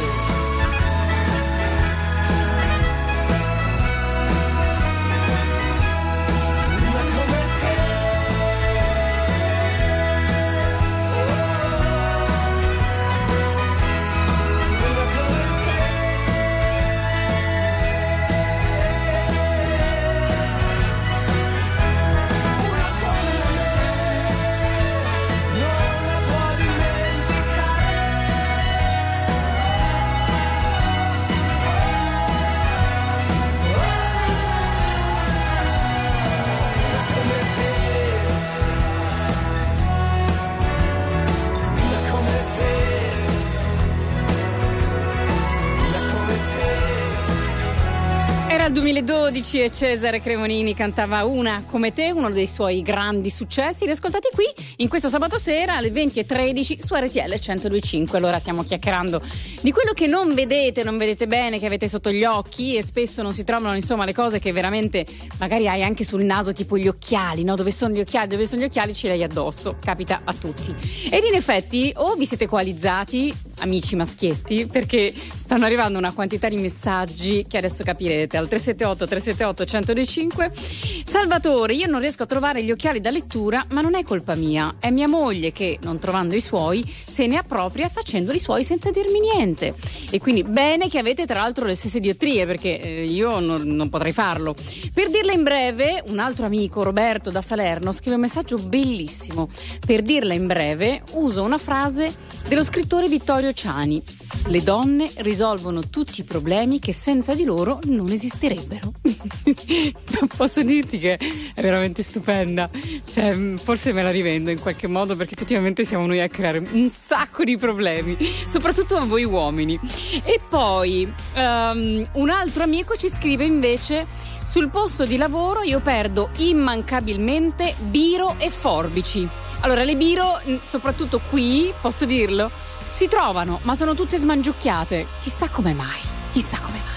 duemiladodici e Cesare Cremonini cantava Una come te, uno dei suoi grandi successi. Li ascoltate qui in questo sabato sera alle venti e tredici su R T L centodue e cinque. Allora stiamo chiacchierando di quello che non vedete, non vedete bene, che avete sotto gli occhi, e spesso non si trovano, insomma, le cose che veramente magari hai anche sul naso, tipo gli occhiali, no? Dove sono gli occhiali? Dove sono gli occhiali ce li hai addosso, capita a tutti. Ed in effetti o vi siete coalizzati, amici maschietti, perché stanno arrivando una quantità di messaggi che adesso capirete al tre sette otto tre sette otto centodue e cinque. Salvatore, io non riesco a trovare gli occhiali da lettura, ma non è colpa mia, è mia moglie che, non trovando i suoi, se ne appropria facendo i suoi senza dirmi niente. E quindi bene che avete tra l'altro le stesse diottrie, perché eh, io non, non potrei farlo. Per dirla in breve, un altro amico, Roberto da Salerno, scrive un messaggio bellissimo. Per dirla in breve, uso una frase dello scrittore Vittorio Ciani: le donne risolvono tutti i problemi che senza di loro non esisterebbero. Posso dirti che è veramente stupenda, cioè forse me la rivendo in qualche modo, perché effettivamente siamo noi a creare un sacco di problemi, soprattutto a voi uomini. E poi um, un altro amico ci scrive invece: sul posto di lavoro io perdo immancabilmente biro e forbici. Allora, le biro, soprattutto qui, posso dirlo, si trovano, ma sono tutte smangiucchiate. Chissà come mai, chissà come mai.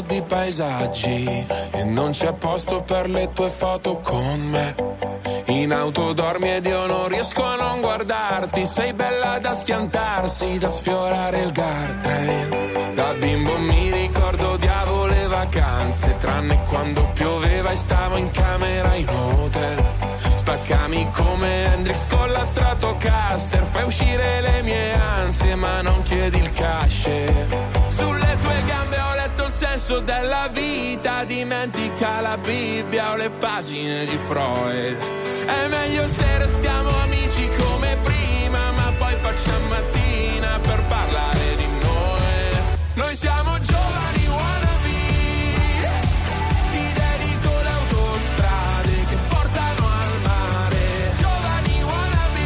foto di paesaggi e non c'è posto per le tue foto con me. In auto dormi ed io non riesco a non guardarti. Sei bella da schiantarsi, da sfiorare il guardrail. Da bimbo mi ricordo odiavo le vacanze, tranne quando pioveva e stavo in camera in hotel. Spaccami come Hendrix con la Stratocaster, fai uscire le mie ansie ma non chiedi il cash. Sulle tue gambe ho letto il senso della vita, dimentica la Bibbia o le pagine di Freud. È meglio se restiamo amici come prima, ma poi facciamo mattina per parlare di noi. Noi siamo giovani wannabe, ti dedico le autostrade che portano al mare. Giovani wannabe,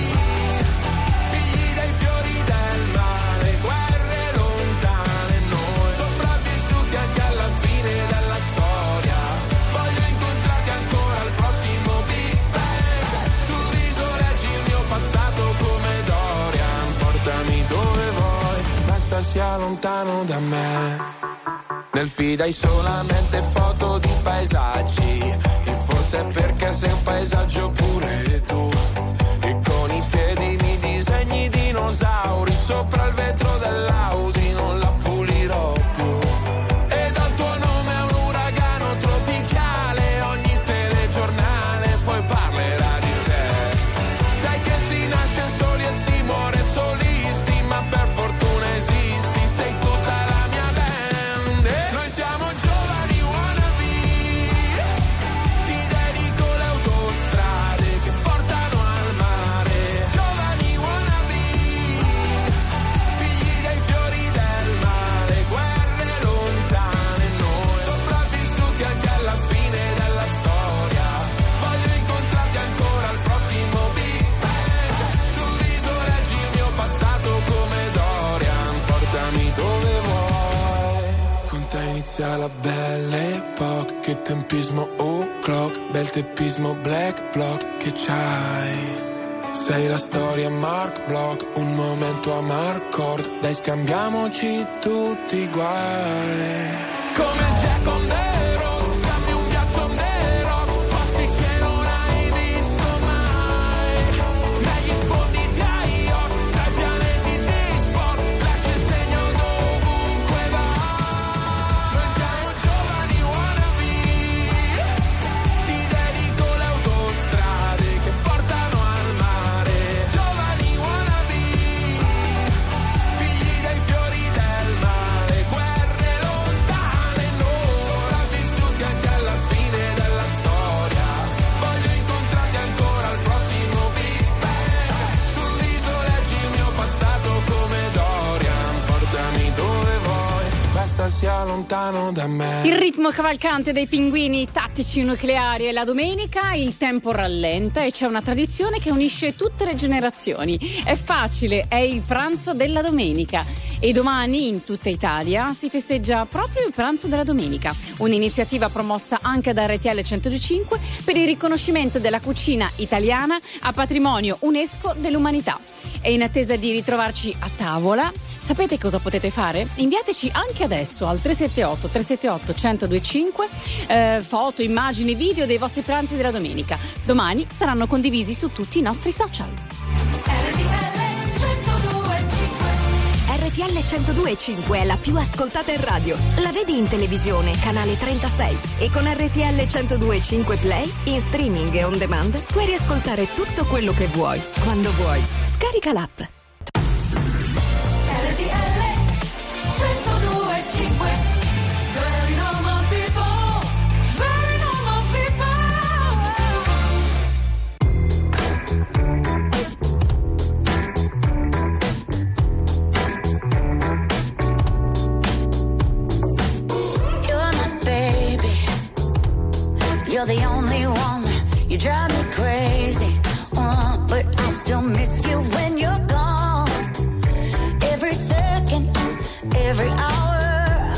figli dei fiori del mare, guerre lontane noi, sopravvissuti anche alla fine della storia. Voglio incontrarti ancora al prossimo Big Bang. Sul viso leggi il mio passato come Dorian. Portami dove vuoi, basta sia lontano da me. Nel feed hai solamente foto di paesaggi, e forse è perché sei un paesaggio pure tu. E con i piedi mi disegni dinosauri sopra il vetro dell'Audi, non la pulirò più. E dal tuo nome è un uragano tropicale, ogni telegiornale poi parlerà di te. Sai che si nasce soli e si muore solisti, ma per fortuna esisti, sei tutta la mia band. E noi siamo giovani wannabe, ti dedico le autostrade che portano al mare. Giovani wannabe, figli dei fiori del mare, guerre lontane noi, sopravvissuti anche alla fine della storia. Voglio incontrarti ancora al prossimo Big Bang. Sul viso leggi il mio passato come Dorian. Portami dove vuoi, con te inizia la belle epoca. Che tempismo o'clock, bel teppismo black block che c'hai. Sei la storia Mark Block, un momento a Marcord. Dai scambiamoci tutti i guai. Come Jack on the road, dammi un ghiaccio on the rocks, posti che non hai visto mai. Negli sfondi di iOS, tra i pianeti di sport, lascia il segno dovunque vai. Noi siamo giovani wannabe, ti dedico le autostrade che portano al mare. Giovani wannabe, figli dei fiori del mare, guerre lontane noi, sopravvissuti anche alla fine della storia. Voglio incontrarti ancora al prossimo Big Bang. Sul viso leggi il mio passato come Dorian. Portami dove vuoi, basta sia lontano da me. Il ritmo cavalcante dei pinguini tattici nucleari e la domenica il tempo rallenta e c'è una tradizione che unisce tutte le generazioni. È facile, è il pranzo della domenica. E domani in tutta Italia si festeggia proprio il pranzo della domenica, un'iniziativa promossa anche da R T L centodue e cinque per il riconoscimento della cucina italiana a patrimonio UNESCO dell'umanità. E in attesa di ritrovarci a tavola, sapete cosa potete fare? Inviateci anche adesso al tre sette otto tre sette otto centodue e cinque eh, foto, immagini, video dei vostri pranzi della domenica. Domani saranno condivisi su tutti i nostri social. R T L centodue e cinque è la più ascoltata in radio. La vedi in televisione, canale trentasei. E con R T L centodue e cinque Play, in streaming e on demand, puoi riascoltare tutto quello che vuoi, quando vuoi. Scarica l'app. You're the only one, you drive me crazy, uh, but I still miss you when you're gone. Every second, every hour,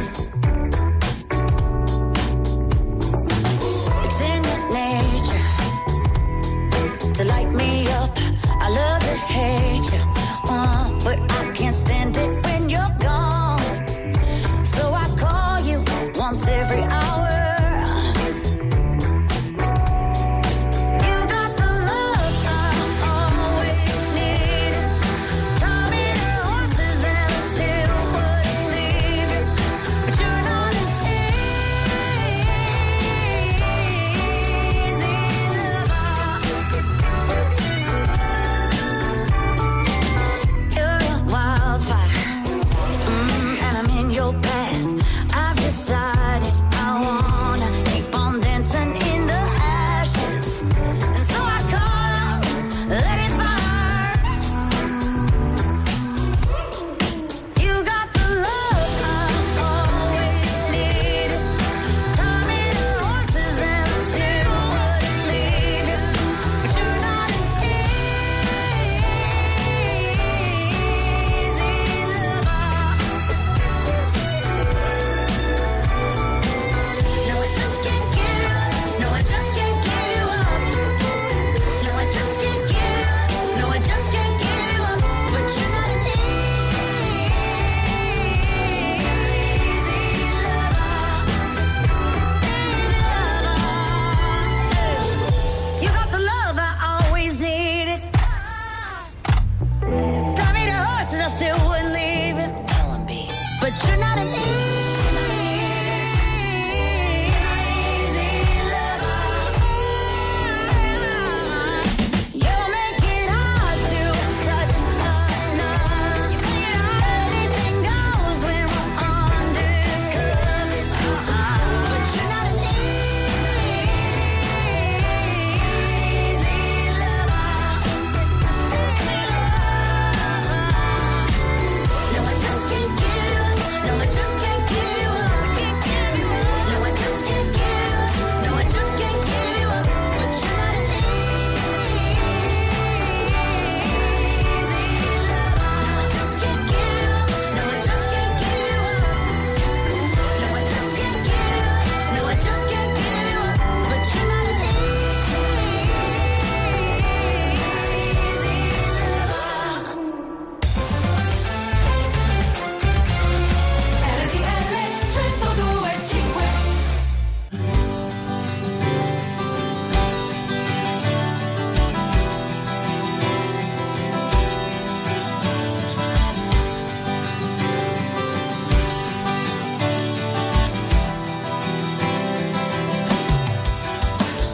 it's in your nature to light me up. I love to hate you, uh, but I can't stand it when you're gone. So I call you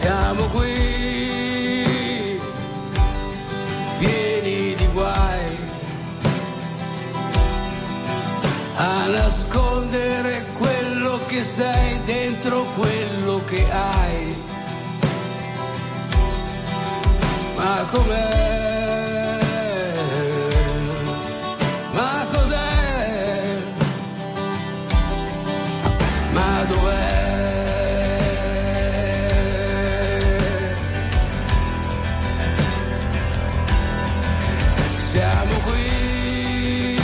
Siamo qui, pieni di guai, a nascondere quello che sei dentro quello che hai. Ma com'è? Ma cos'è? Ma dov'è? Siamo qui,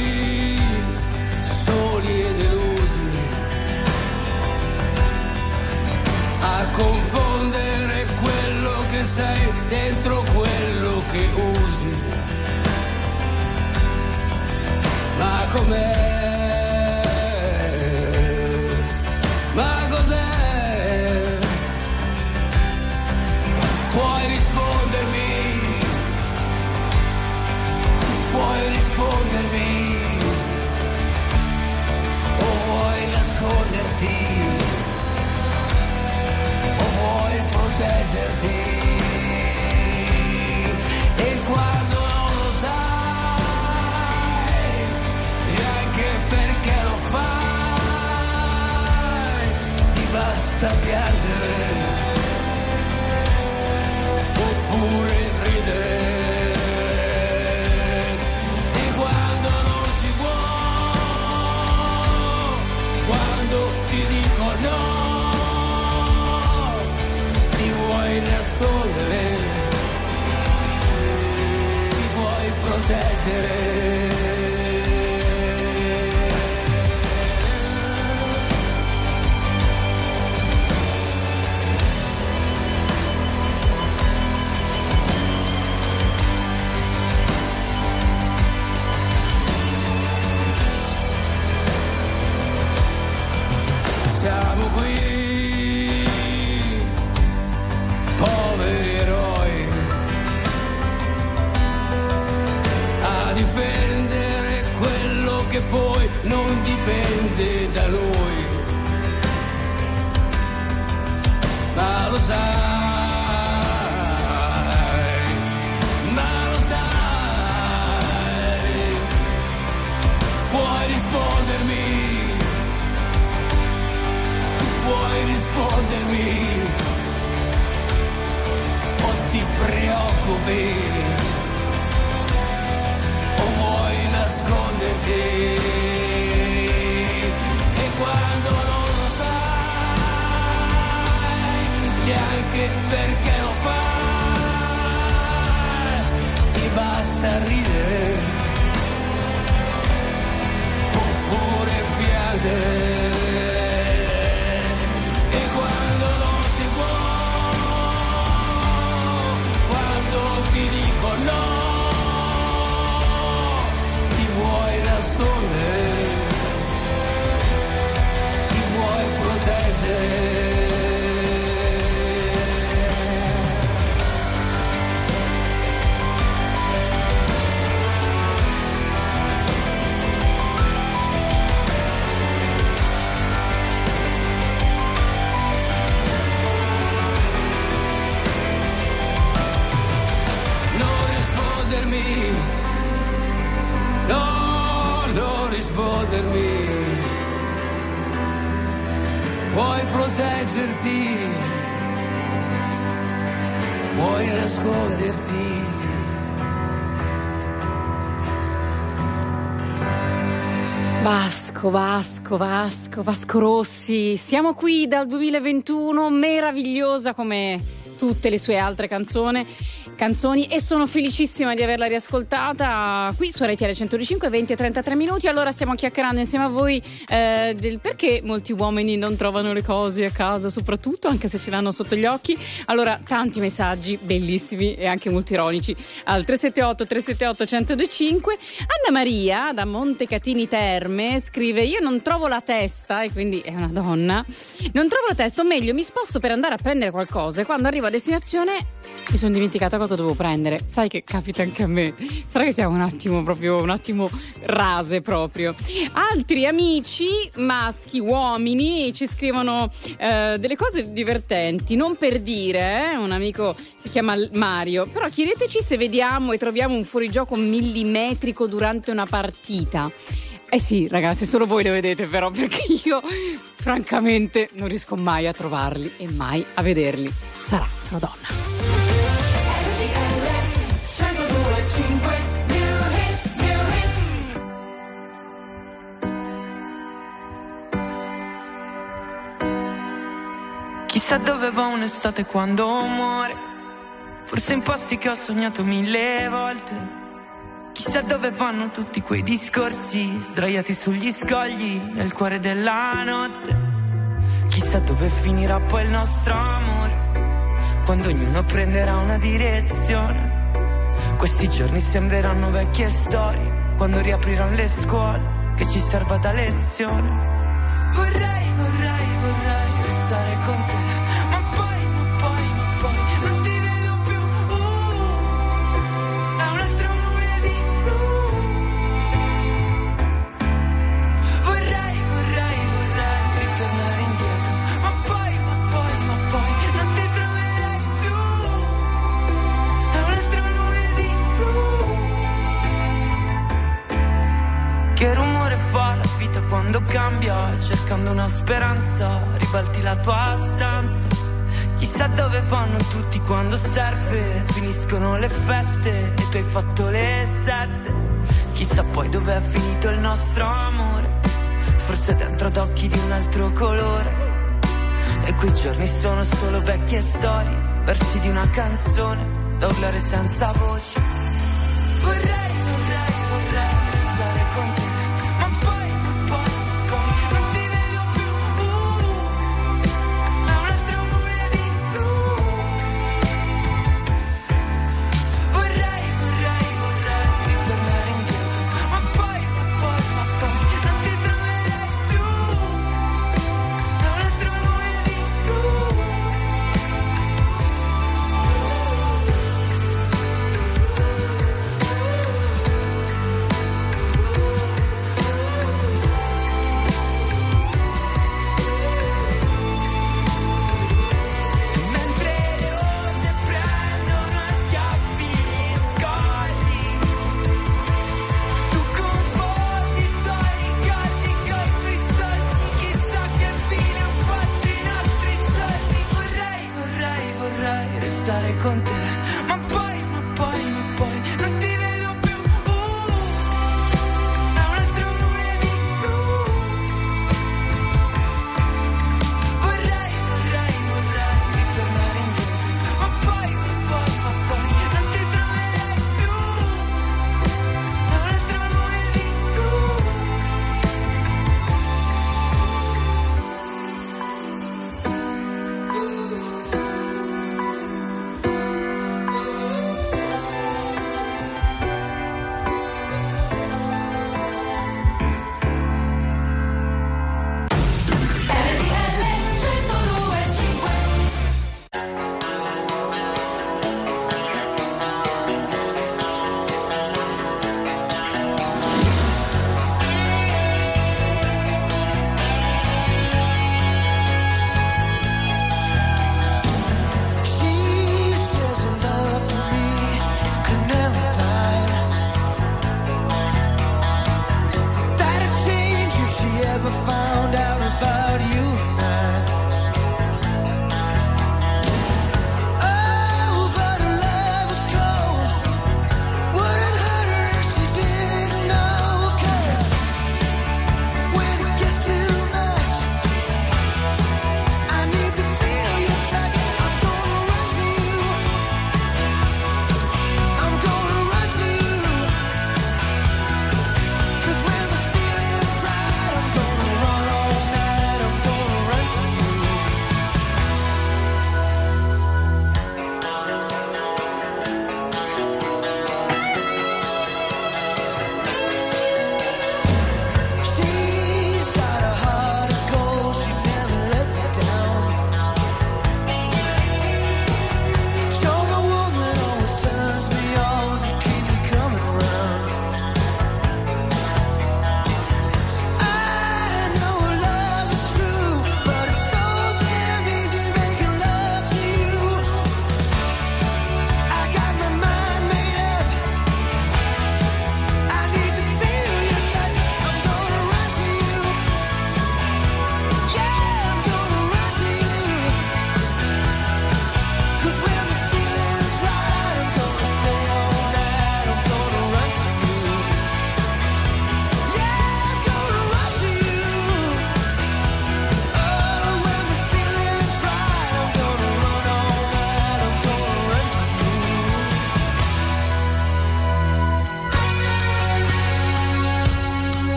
soli e delusi, a confondere quello che sei dentro quello che usi. Ma com'è? Ma cos'è? Puoi rispondermi? Puoi rispondermi? O vuoi nasconderti? O vuoi proteggerti? E quando non lo sai, neanche perché lo fai, ti basta piangere oppure ridere. E quando non si può, quando ti dico no, ti vuoi nascondere, ti vuoi proteggere. Siamo qui, poveri eroi, a difendere quello che poi non dipende da noi. Ma lo sai, ma lo sai, puoi rispondermi? Puoi rispondermi? O ti preoccupi? O vuoi nasconderti? E quando non lo sai, neanche perché lo fai, ti basta ridere oppure piangere. Ti dico no, ti vuoi nascondere, ti vuoi proteggere. No, non rispondermi, puoi proteggerti, puoi nasconderti. Vasco, Vasco, Vasco, Vasco Rossi, siamo qui dal duemilaventuno, meravigliosa come tutte le sue altre canzoni. canzoni e sono felicissima di averla riascoltata qui su R T L centodue, venti e trentatré minuti. Allora stiamo chiacchierando insieme a voi eh, del perché molti uomini non trovano le cose a casa, soprattutto anche se ce l'hanno sotto gli occhi. Allora tanti messaggi bellissimi e anche molto ironici al tre sette otto tre sette otto uno zero due cinque. Anna Maria da Montecatini Terme scrive: io non trovo la testa, e quindi è una donna, non trovo la testa, o meglio mi sposto per andare a prendere qualcosa e quando arrivo a destinazione Mi sono dimenticata cosa dovevo prendere. Sai che capita anche a me. Sarà che siamo un attimo proprio un attimo rase proprio. Altri amici maschi, uomini, ci scrivono eh, delle cose divertenti. Non per dire, eh, un amico si chiama Mario. Però chiedeteci se vediamo e troviamo un fuorigioco millimetrico durante una partita. Eh sì, ragazzi, solo voi lo vedete però, perché io francamente non riesco mai a trovarli e mai a vederli. Sarà, sono donna. Chissà dove va un'estate quando muore, forse in posti che ho sognato mille volte. Chissà dove vanno tutti quei discorsi sdraiati sugli scogli nel cuore della notte. Chissà dove finirà poi il nostro amore, quando ognuno prenderà una direzione. Questi giorni sembreranno vecchie storie, quando riapriranno le scuole, che ci serva da lezione. Vorrei, vorrei, vorrei restare con te, ma poi, ma poi, ma poi non ti vedo più. Uh, è un altro lunedì blu. Vorrei, vorrei, vorrei ritornare indietro, ma poi, ma poi, ma poi non ti troverai più. È un altro lunedì blu. Che rumore fa la vita quando cambia, cercando una speranza, ribalti la tua stanza. Chissà dove vanno tutti quando serve, finiscono le feste e tu hai fatto le sette. Chissà poi dove è finito il nostro amore, forse dentro ad occhi di un altro colore. E quei giorni sono solo vecchie storie, versi di una canzone da urlare senza voce. Vorrei, vorrei, vorrei restare con te, ma poi, ma poi, ma poi non ti vedo più. Uh, è un altro lunedì blu. Vorrei, vorrei, vorrei ritornare indietro, ma poi, ma poi, ma poi non ti troverai più. È un altro lunedì blu. Mentre le onde prendono a schiaffi gli scogli, tu confondi i tuoi ricordi con i sogni. Chissà che fine han fatto i nostri giorni. Vorrei, vorrei, vorrei restare con te, ma poi, ma poi, ma poi non ti vedo più. Uh, è un altro lunedì blu. Vorrei, vorrei, vorrei ritornare indietro, ma poi, ma poi, ma poi non ti troverai più. È un altro lunedì blu.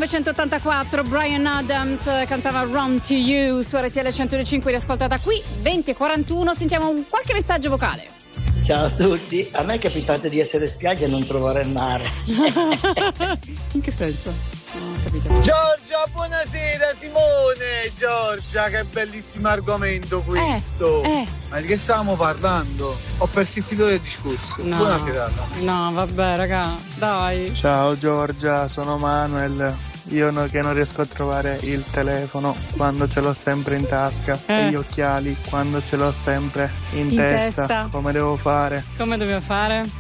millenovecentottantaquattro Bryan Adams cantava Run to You su R T L centodue e cinque, riascoltata qui. Venti e quarantuno, sentiamo un qualche messaggio vocale. Ciao a tutti, a me è capitato di essere in spiaggia e non trovare il mare. In che senso? Non ho capito. Giorgia, buonasera. Simone, Giorgia, che bellissimo argomento questo. Eh, eh. Ma di che stavamo parlando? Ho persistito del discorso. No. Buona serata. No, vabbè, raga, dai. Ciao Giorgia, sono Manuel. Io no, che non riesco a trovare il telefono quando ce l'ho sempre in tasca eh. e gli occhiali quando ce l'ho sempre in, in testa. testa. Come devo fare? Come dobbiamo fare?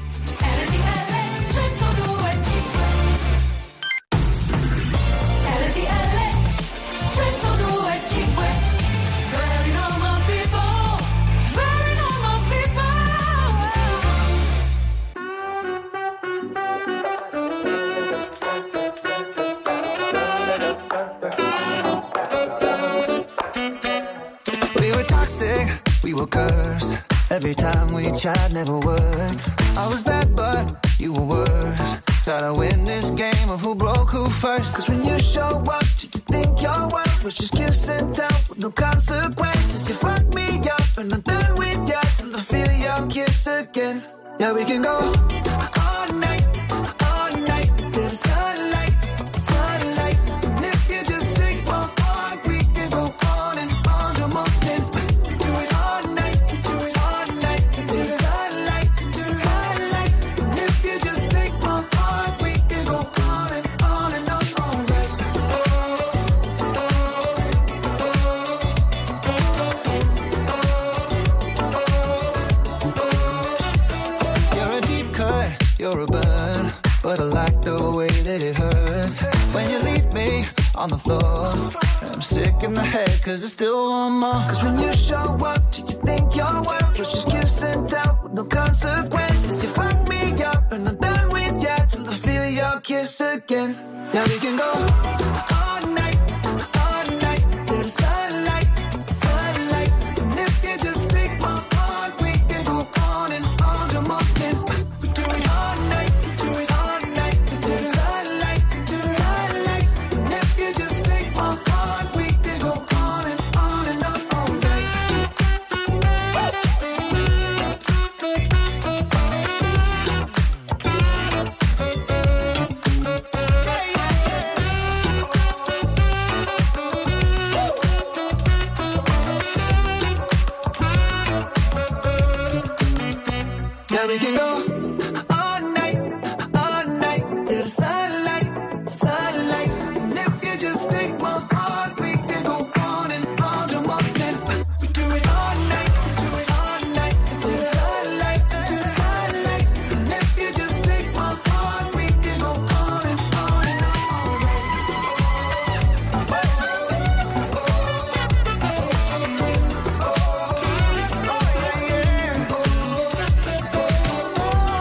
We were cursed. Every time we tried, never worked. I was bad, but you were worse. Try to win this game of who broke who first. Cause when you show up, did you think your worth was just kiss and tell with no consequences? You fucked me up and I'm done with you till I feel your kiss again. Yeah, we can go all night, all night to the sunlight, sunlight. And if you just take my heart, we can go on and on to more than. But I like the way that it hurts when you leave me on the floor. I'm sick in the head cause I still want more. Cause when you show up, do you think your work was just kiss and tell with no consequences? You fuck me up and I'm done with you till I feel your kiss again. Yeah, we can go all night, all night to the sunlight, sunlight. And if you just take my heart, we can go on and on to more than. We do it all night. We can go all night, all night to the sunlight, sunlight. And if you just take my heart, we can go on and on till morning. We do it all night, we do it all night to the sunlight, to the sunlight. And if you just take my heart, we can go on and on and on.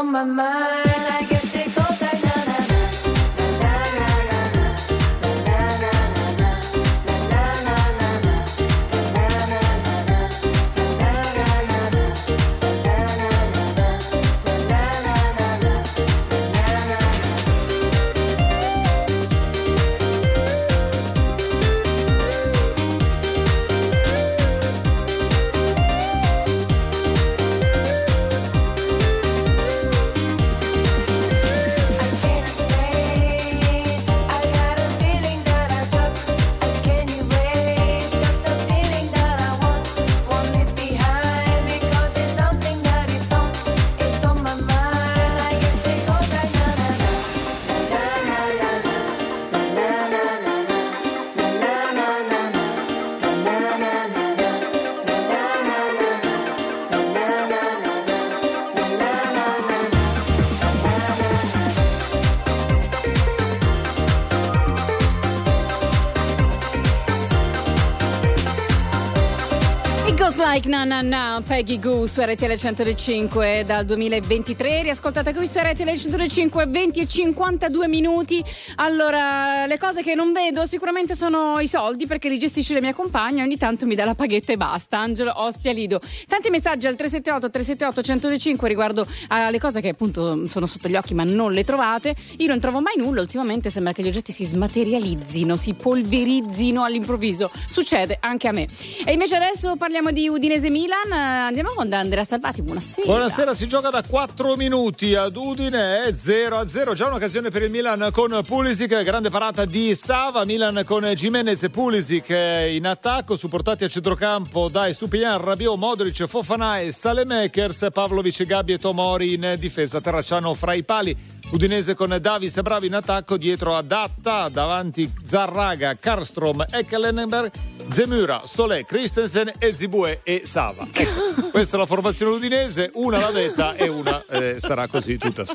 on my mind. I guess it goes like na na na. Like na na na, Peggy Goo su R T L centodue e cinque dal duemilaventitré, riascoltata qui su R T L centodue e cinque, venti e cinquantadue minuti. Allora, le cose che non vedo sicuramente sono i soldi, perché li gestisce la mia compagna, ogni tanto mi dà la paghetta e basta. Angelo Ostia Lido. Tanti messaggi al tre sette otto tre sette otto uno zero cinque riguardo alle cose che appunto sono sotto gli occhi ma non le trovate. Io non trovo mai nulla, ultimamente sembra che gli oggetti si smaterializzino, si polverizzino all'improvviso. Succede anche a me. E invece adesso parliamo di Udinese Milan, andiamo con Andrea Salvati, buonasera. Buonasera, si gioca da quattro minuti ad Udine, è zero a zero, già un'occasione per il Milan con Pulisic, grande parata di Sava, Milan con Gimenez e Pulisic in attacco, supportati a centrocampo da Estupiñán, Rabiot, Modric, Fofana e Saelemaekers, Pavlovic, Gabbi e Tomori in difesa, Terracciano fra i pali. Udinese con Davis Bravi in attacco, dietro a Datta, davanti Zarraga, Karlstrom, Eckelenberg, Zemura, Solé, Christensen, Ezibue e Sava. Ecco, questa è la formazione udinese, una l'ha detta e una eh, sarà così tutta.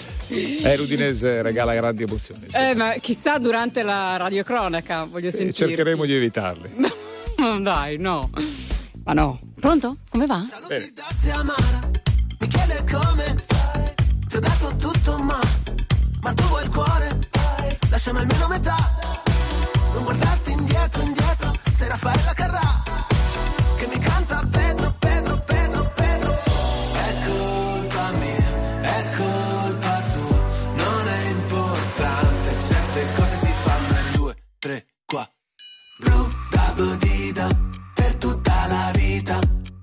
Eh, l'Udinese regala grandi emozioni. Sì. Eh, ma chissà durante la radiocronaca, voglio sì, sentire. Cercheremo di evitarli. No, dai, no. Ma no. Pronto? Come va? Saluti, grazie amara, mi chiede come stai, ti ho dato tutto ma, ma tu vuoi il cuore, lasciami almeno metà, non guardarti indietro, indietro, sei Raffaella Carrà, che mi canta Pedro, Pedro, Pedro, Pedro. È colpa mia, è colpa tua, non è importante, certe cose si fanno in due, tre, qua. Brutta bodida, per tutta la vita,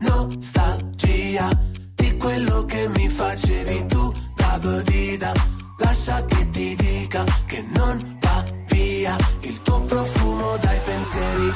nostalgia di quello che mi facevi tu, da bodida, lascia che ti dica che non va via il tuo profumo dai pensieri.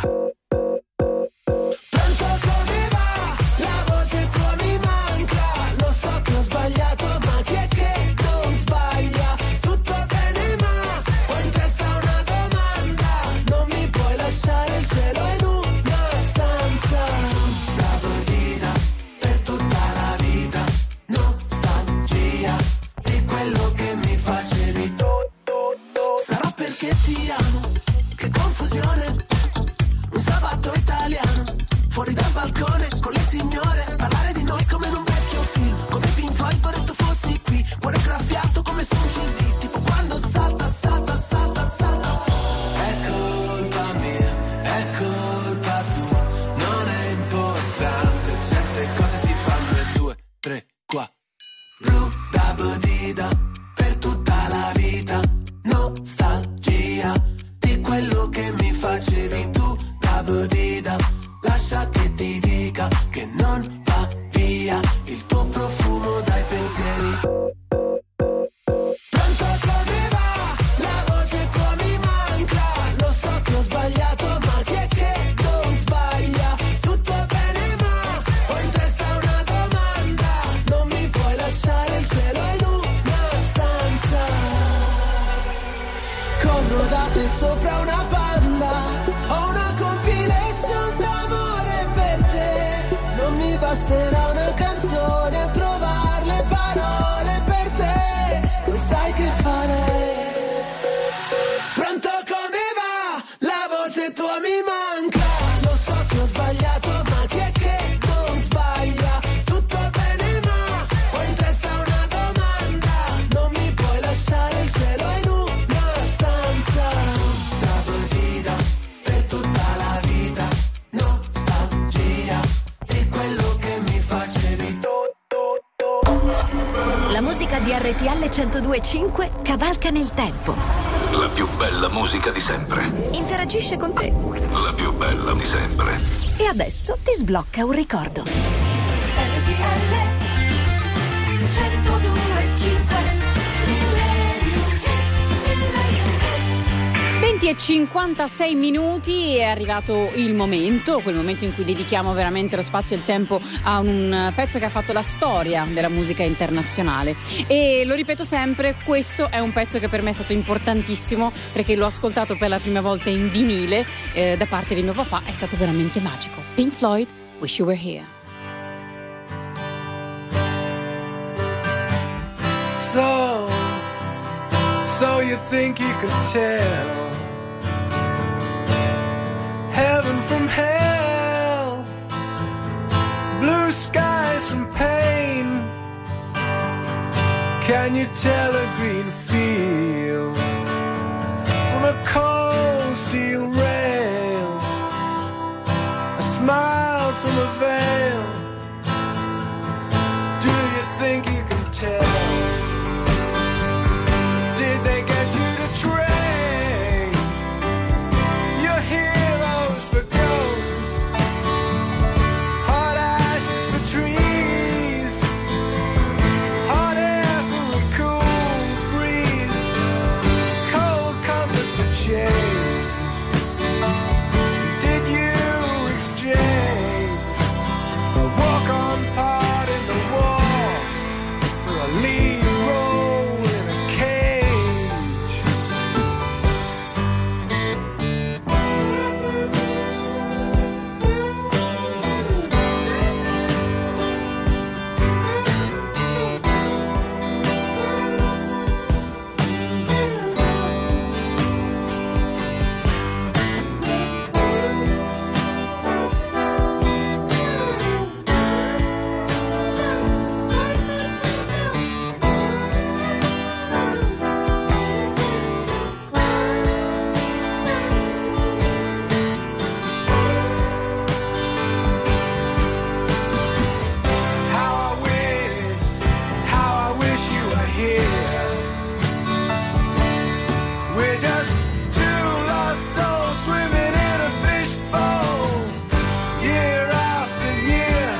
Pronto, come va? La voce tua mi manca, lo so che ho sbagliato, ma chi è che non sbaglia? Tutto bene ma ho in testa una domanda, non mi puoi lasciare il cielo in una stanza. Da bodida, per tutta la vita, nostalgia di quello che mi facevi tu. Sarà perché ti amo, che confusione. Un sabato italiano, fuori dal balcone con le signore, parlare di noi come in un vecchio film, come Pink Floyd vorrei tu fossi qui, cuore graffiato come su un C D, tipo quando salta, salta, salta, salta. È colpa mia, è colpa tua, non è importante, certe cose si fanno in due, tre, qua. Brutta bodida, per tutta la vita, nostalgia di quello che mi facevi tu, da bodida, lascia che ti dica che non va via il tuo profumo dai pensieri. Pronto, come va? La voce tua mi manca, lo so che ho sbagliato, ma chi è che non sbaglia? Tutto bene ma ho in testa una domanda, non mi puoi lasciare il cielo in una stanza. Corro da te sopra una banda, ho una compilation d'amore per te, non mi basterà una canzone a trovare le parole per te, lo sai che farei. Pronto, come va? La voce tua mi manca, lo so che ho sbagliato, ma chi è che non sbaglia? Tutto bene ma ho in testa una domanda, musica di R T L centodue e cinque cavalca nel tempo. La più bella musica di sempre. Interagisce con te. La più bella di sempre. E adesso ti sblocca un ricordo. R T L centodue e cinque. venti e cinquantasei minuti, è arrivato il momento, quel momento in cui dedichiamo veramente lo spazio e il tempo a un pezzo che ha fatto la storia della musica internazionale. E lo ripeto sempre, questo è un pezzo che per me è stato importantissimo perché l'ho ascoltato per la prima volta in vinile eh, da parte di mio papà, è stato veramente magico. Pink Floyd, Wish You Were Here. So, so you think you could tell heaven from hell, blue skies from pain? Can you tell a green field from a cold steel rail, a smile from a veil? Do you think you can tell? Did they get you to train your heroes for ghosts, hot ashes for trees, hot air for a cool breeze, cold comfort for change? Did you exchange a walk-on part in the war for a lead role in a cage? How I wish, how I wish you were here. We're just two lost souls swimming in a fishbowl, year after year,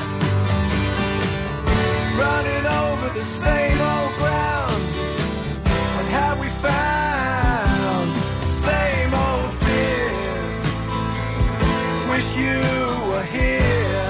running over the same old ground. And have we found the same old fears? Wish you were here.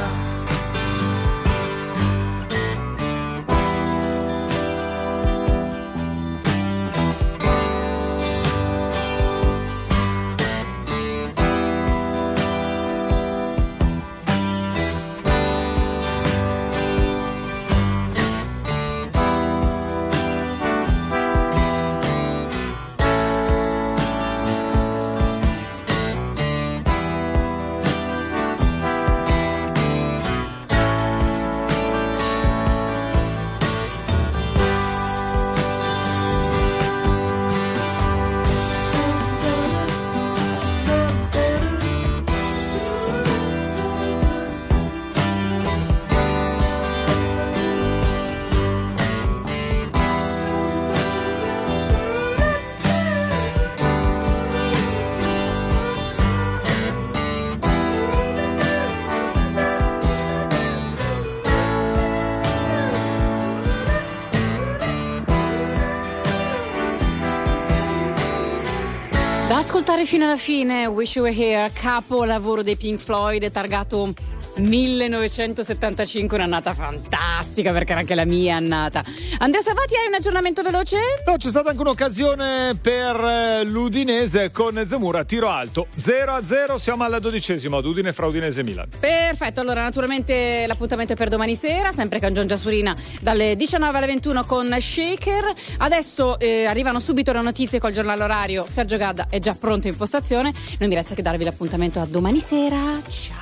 Da ascoltare fino alla fine, Wish You Were Here, capolavoro dei Pink Floyd, targato millenovecentosettantacinque, un'annata fantastica perché era anche la mia annata. Andrea Savati, hai un aggiornamento veloce? No, c'è stata anche un'occasione per l'Udinese con Zemura, tiro alto, zero a zero, siamo alla dodicesima ad Udine fra Udinese e Milan. Perfetto, allora naturalmente l'appuntamento è per domani sera, sempre con Gian Giasurina dalle diciannove alle ventuno con Shaker. Adesso eh, arrivano subito le notizie col giornale orario, Sergio Gadda è già pronto in postazione, non mi resta che darvi l'appuntamento a domani sera, ciao.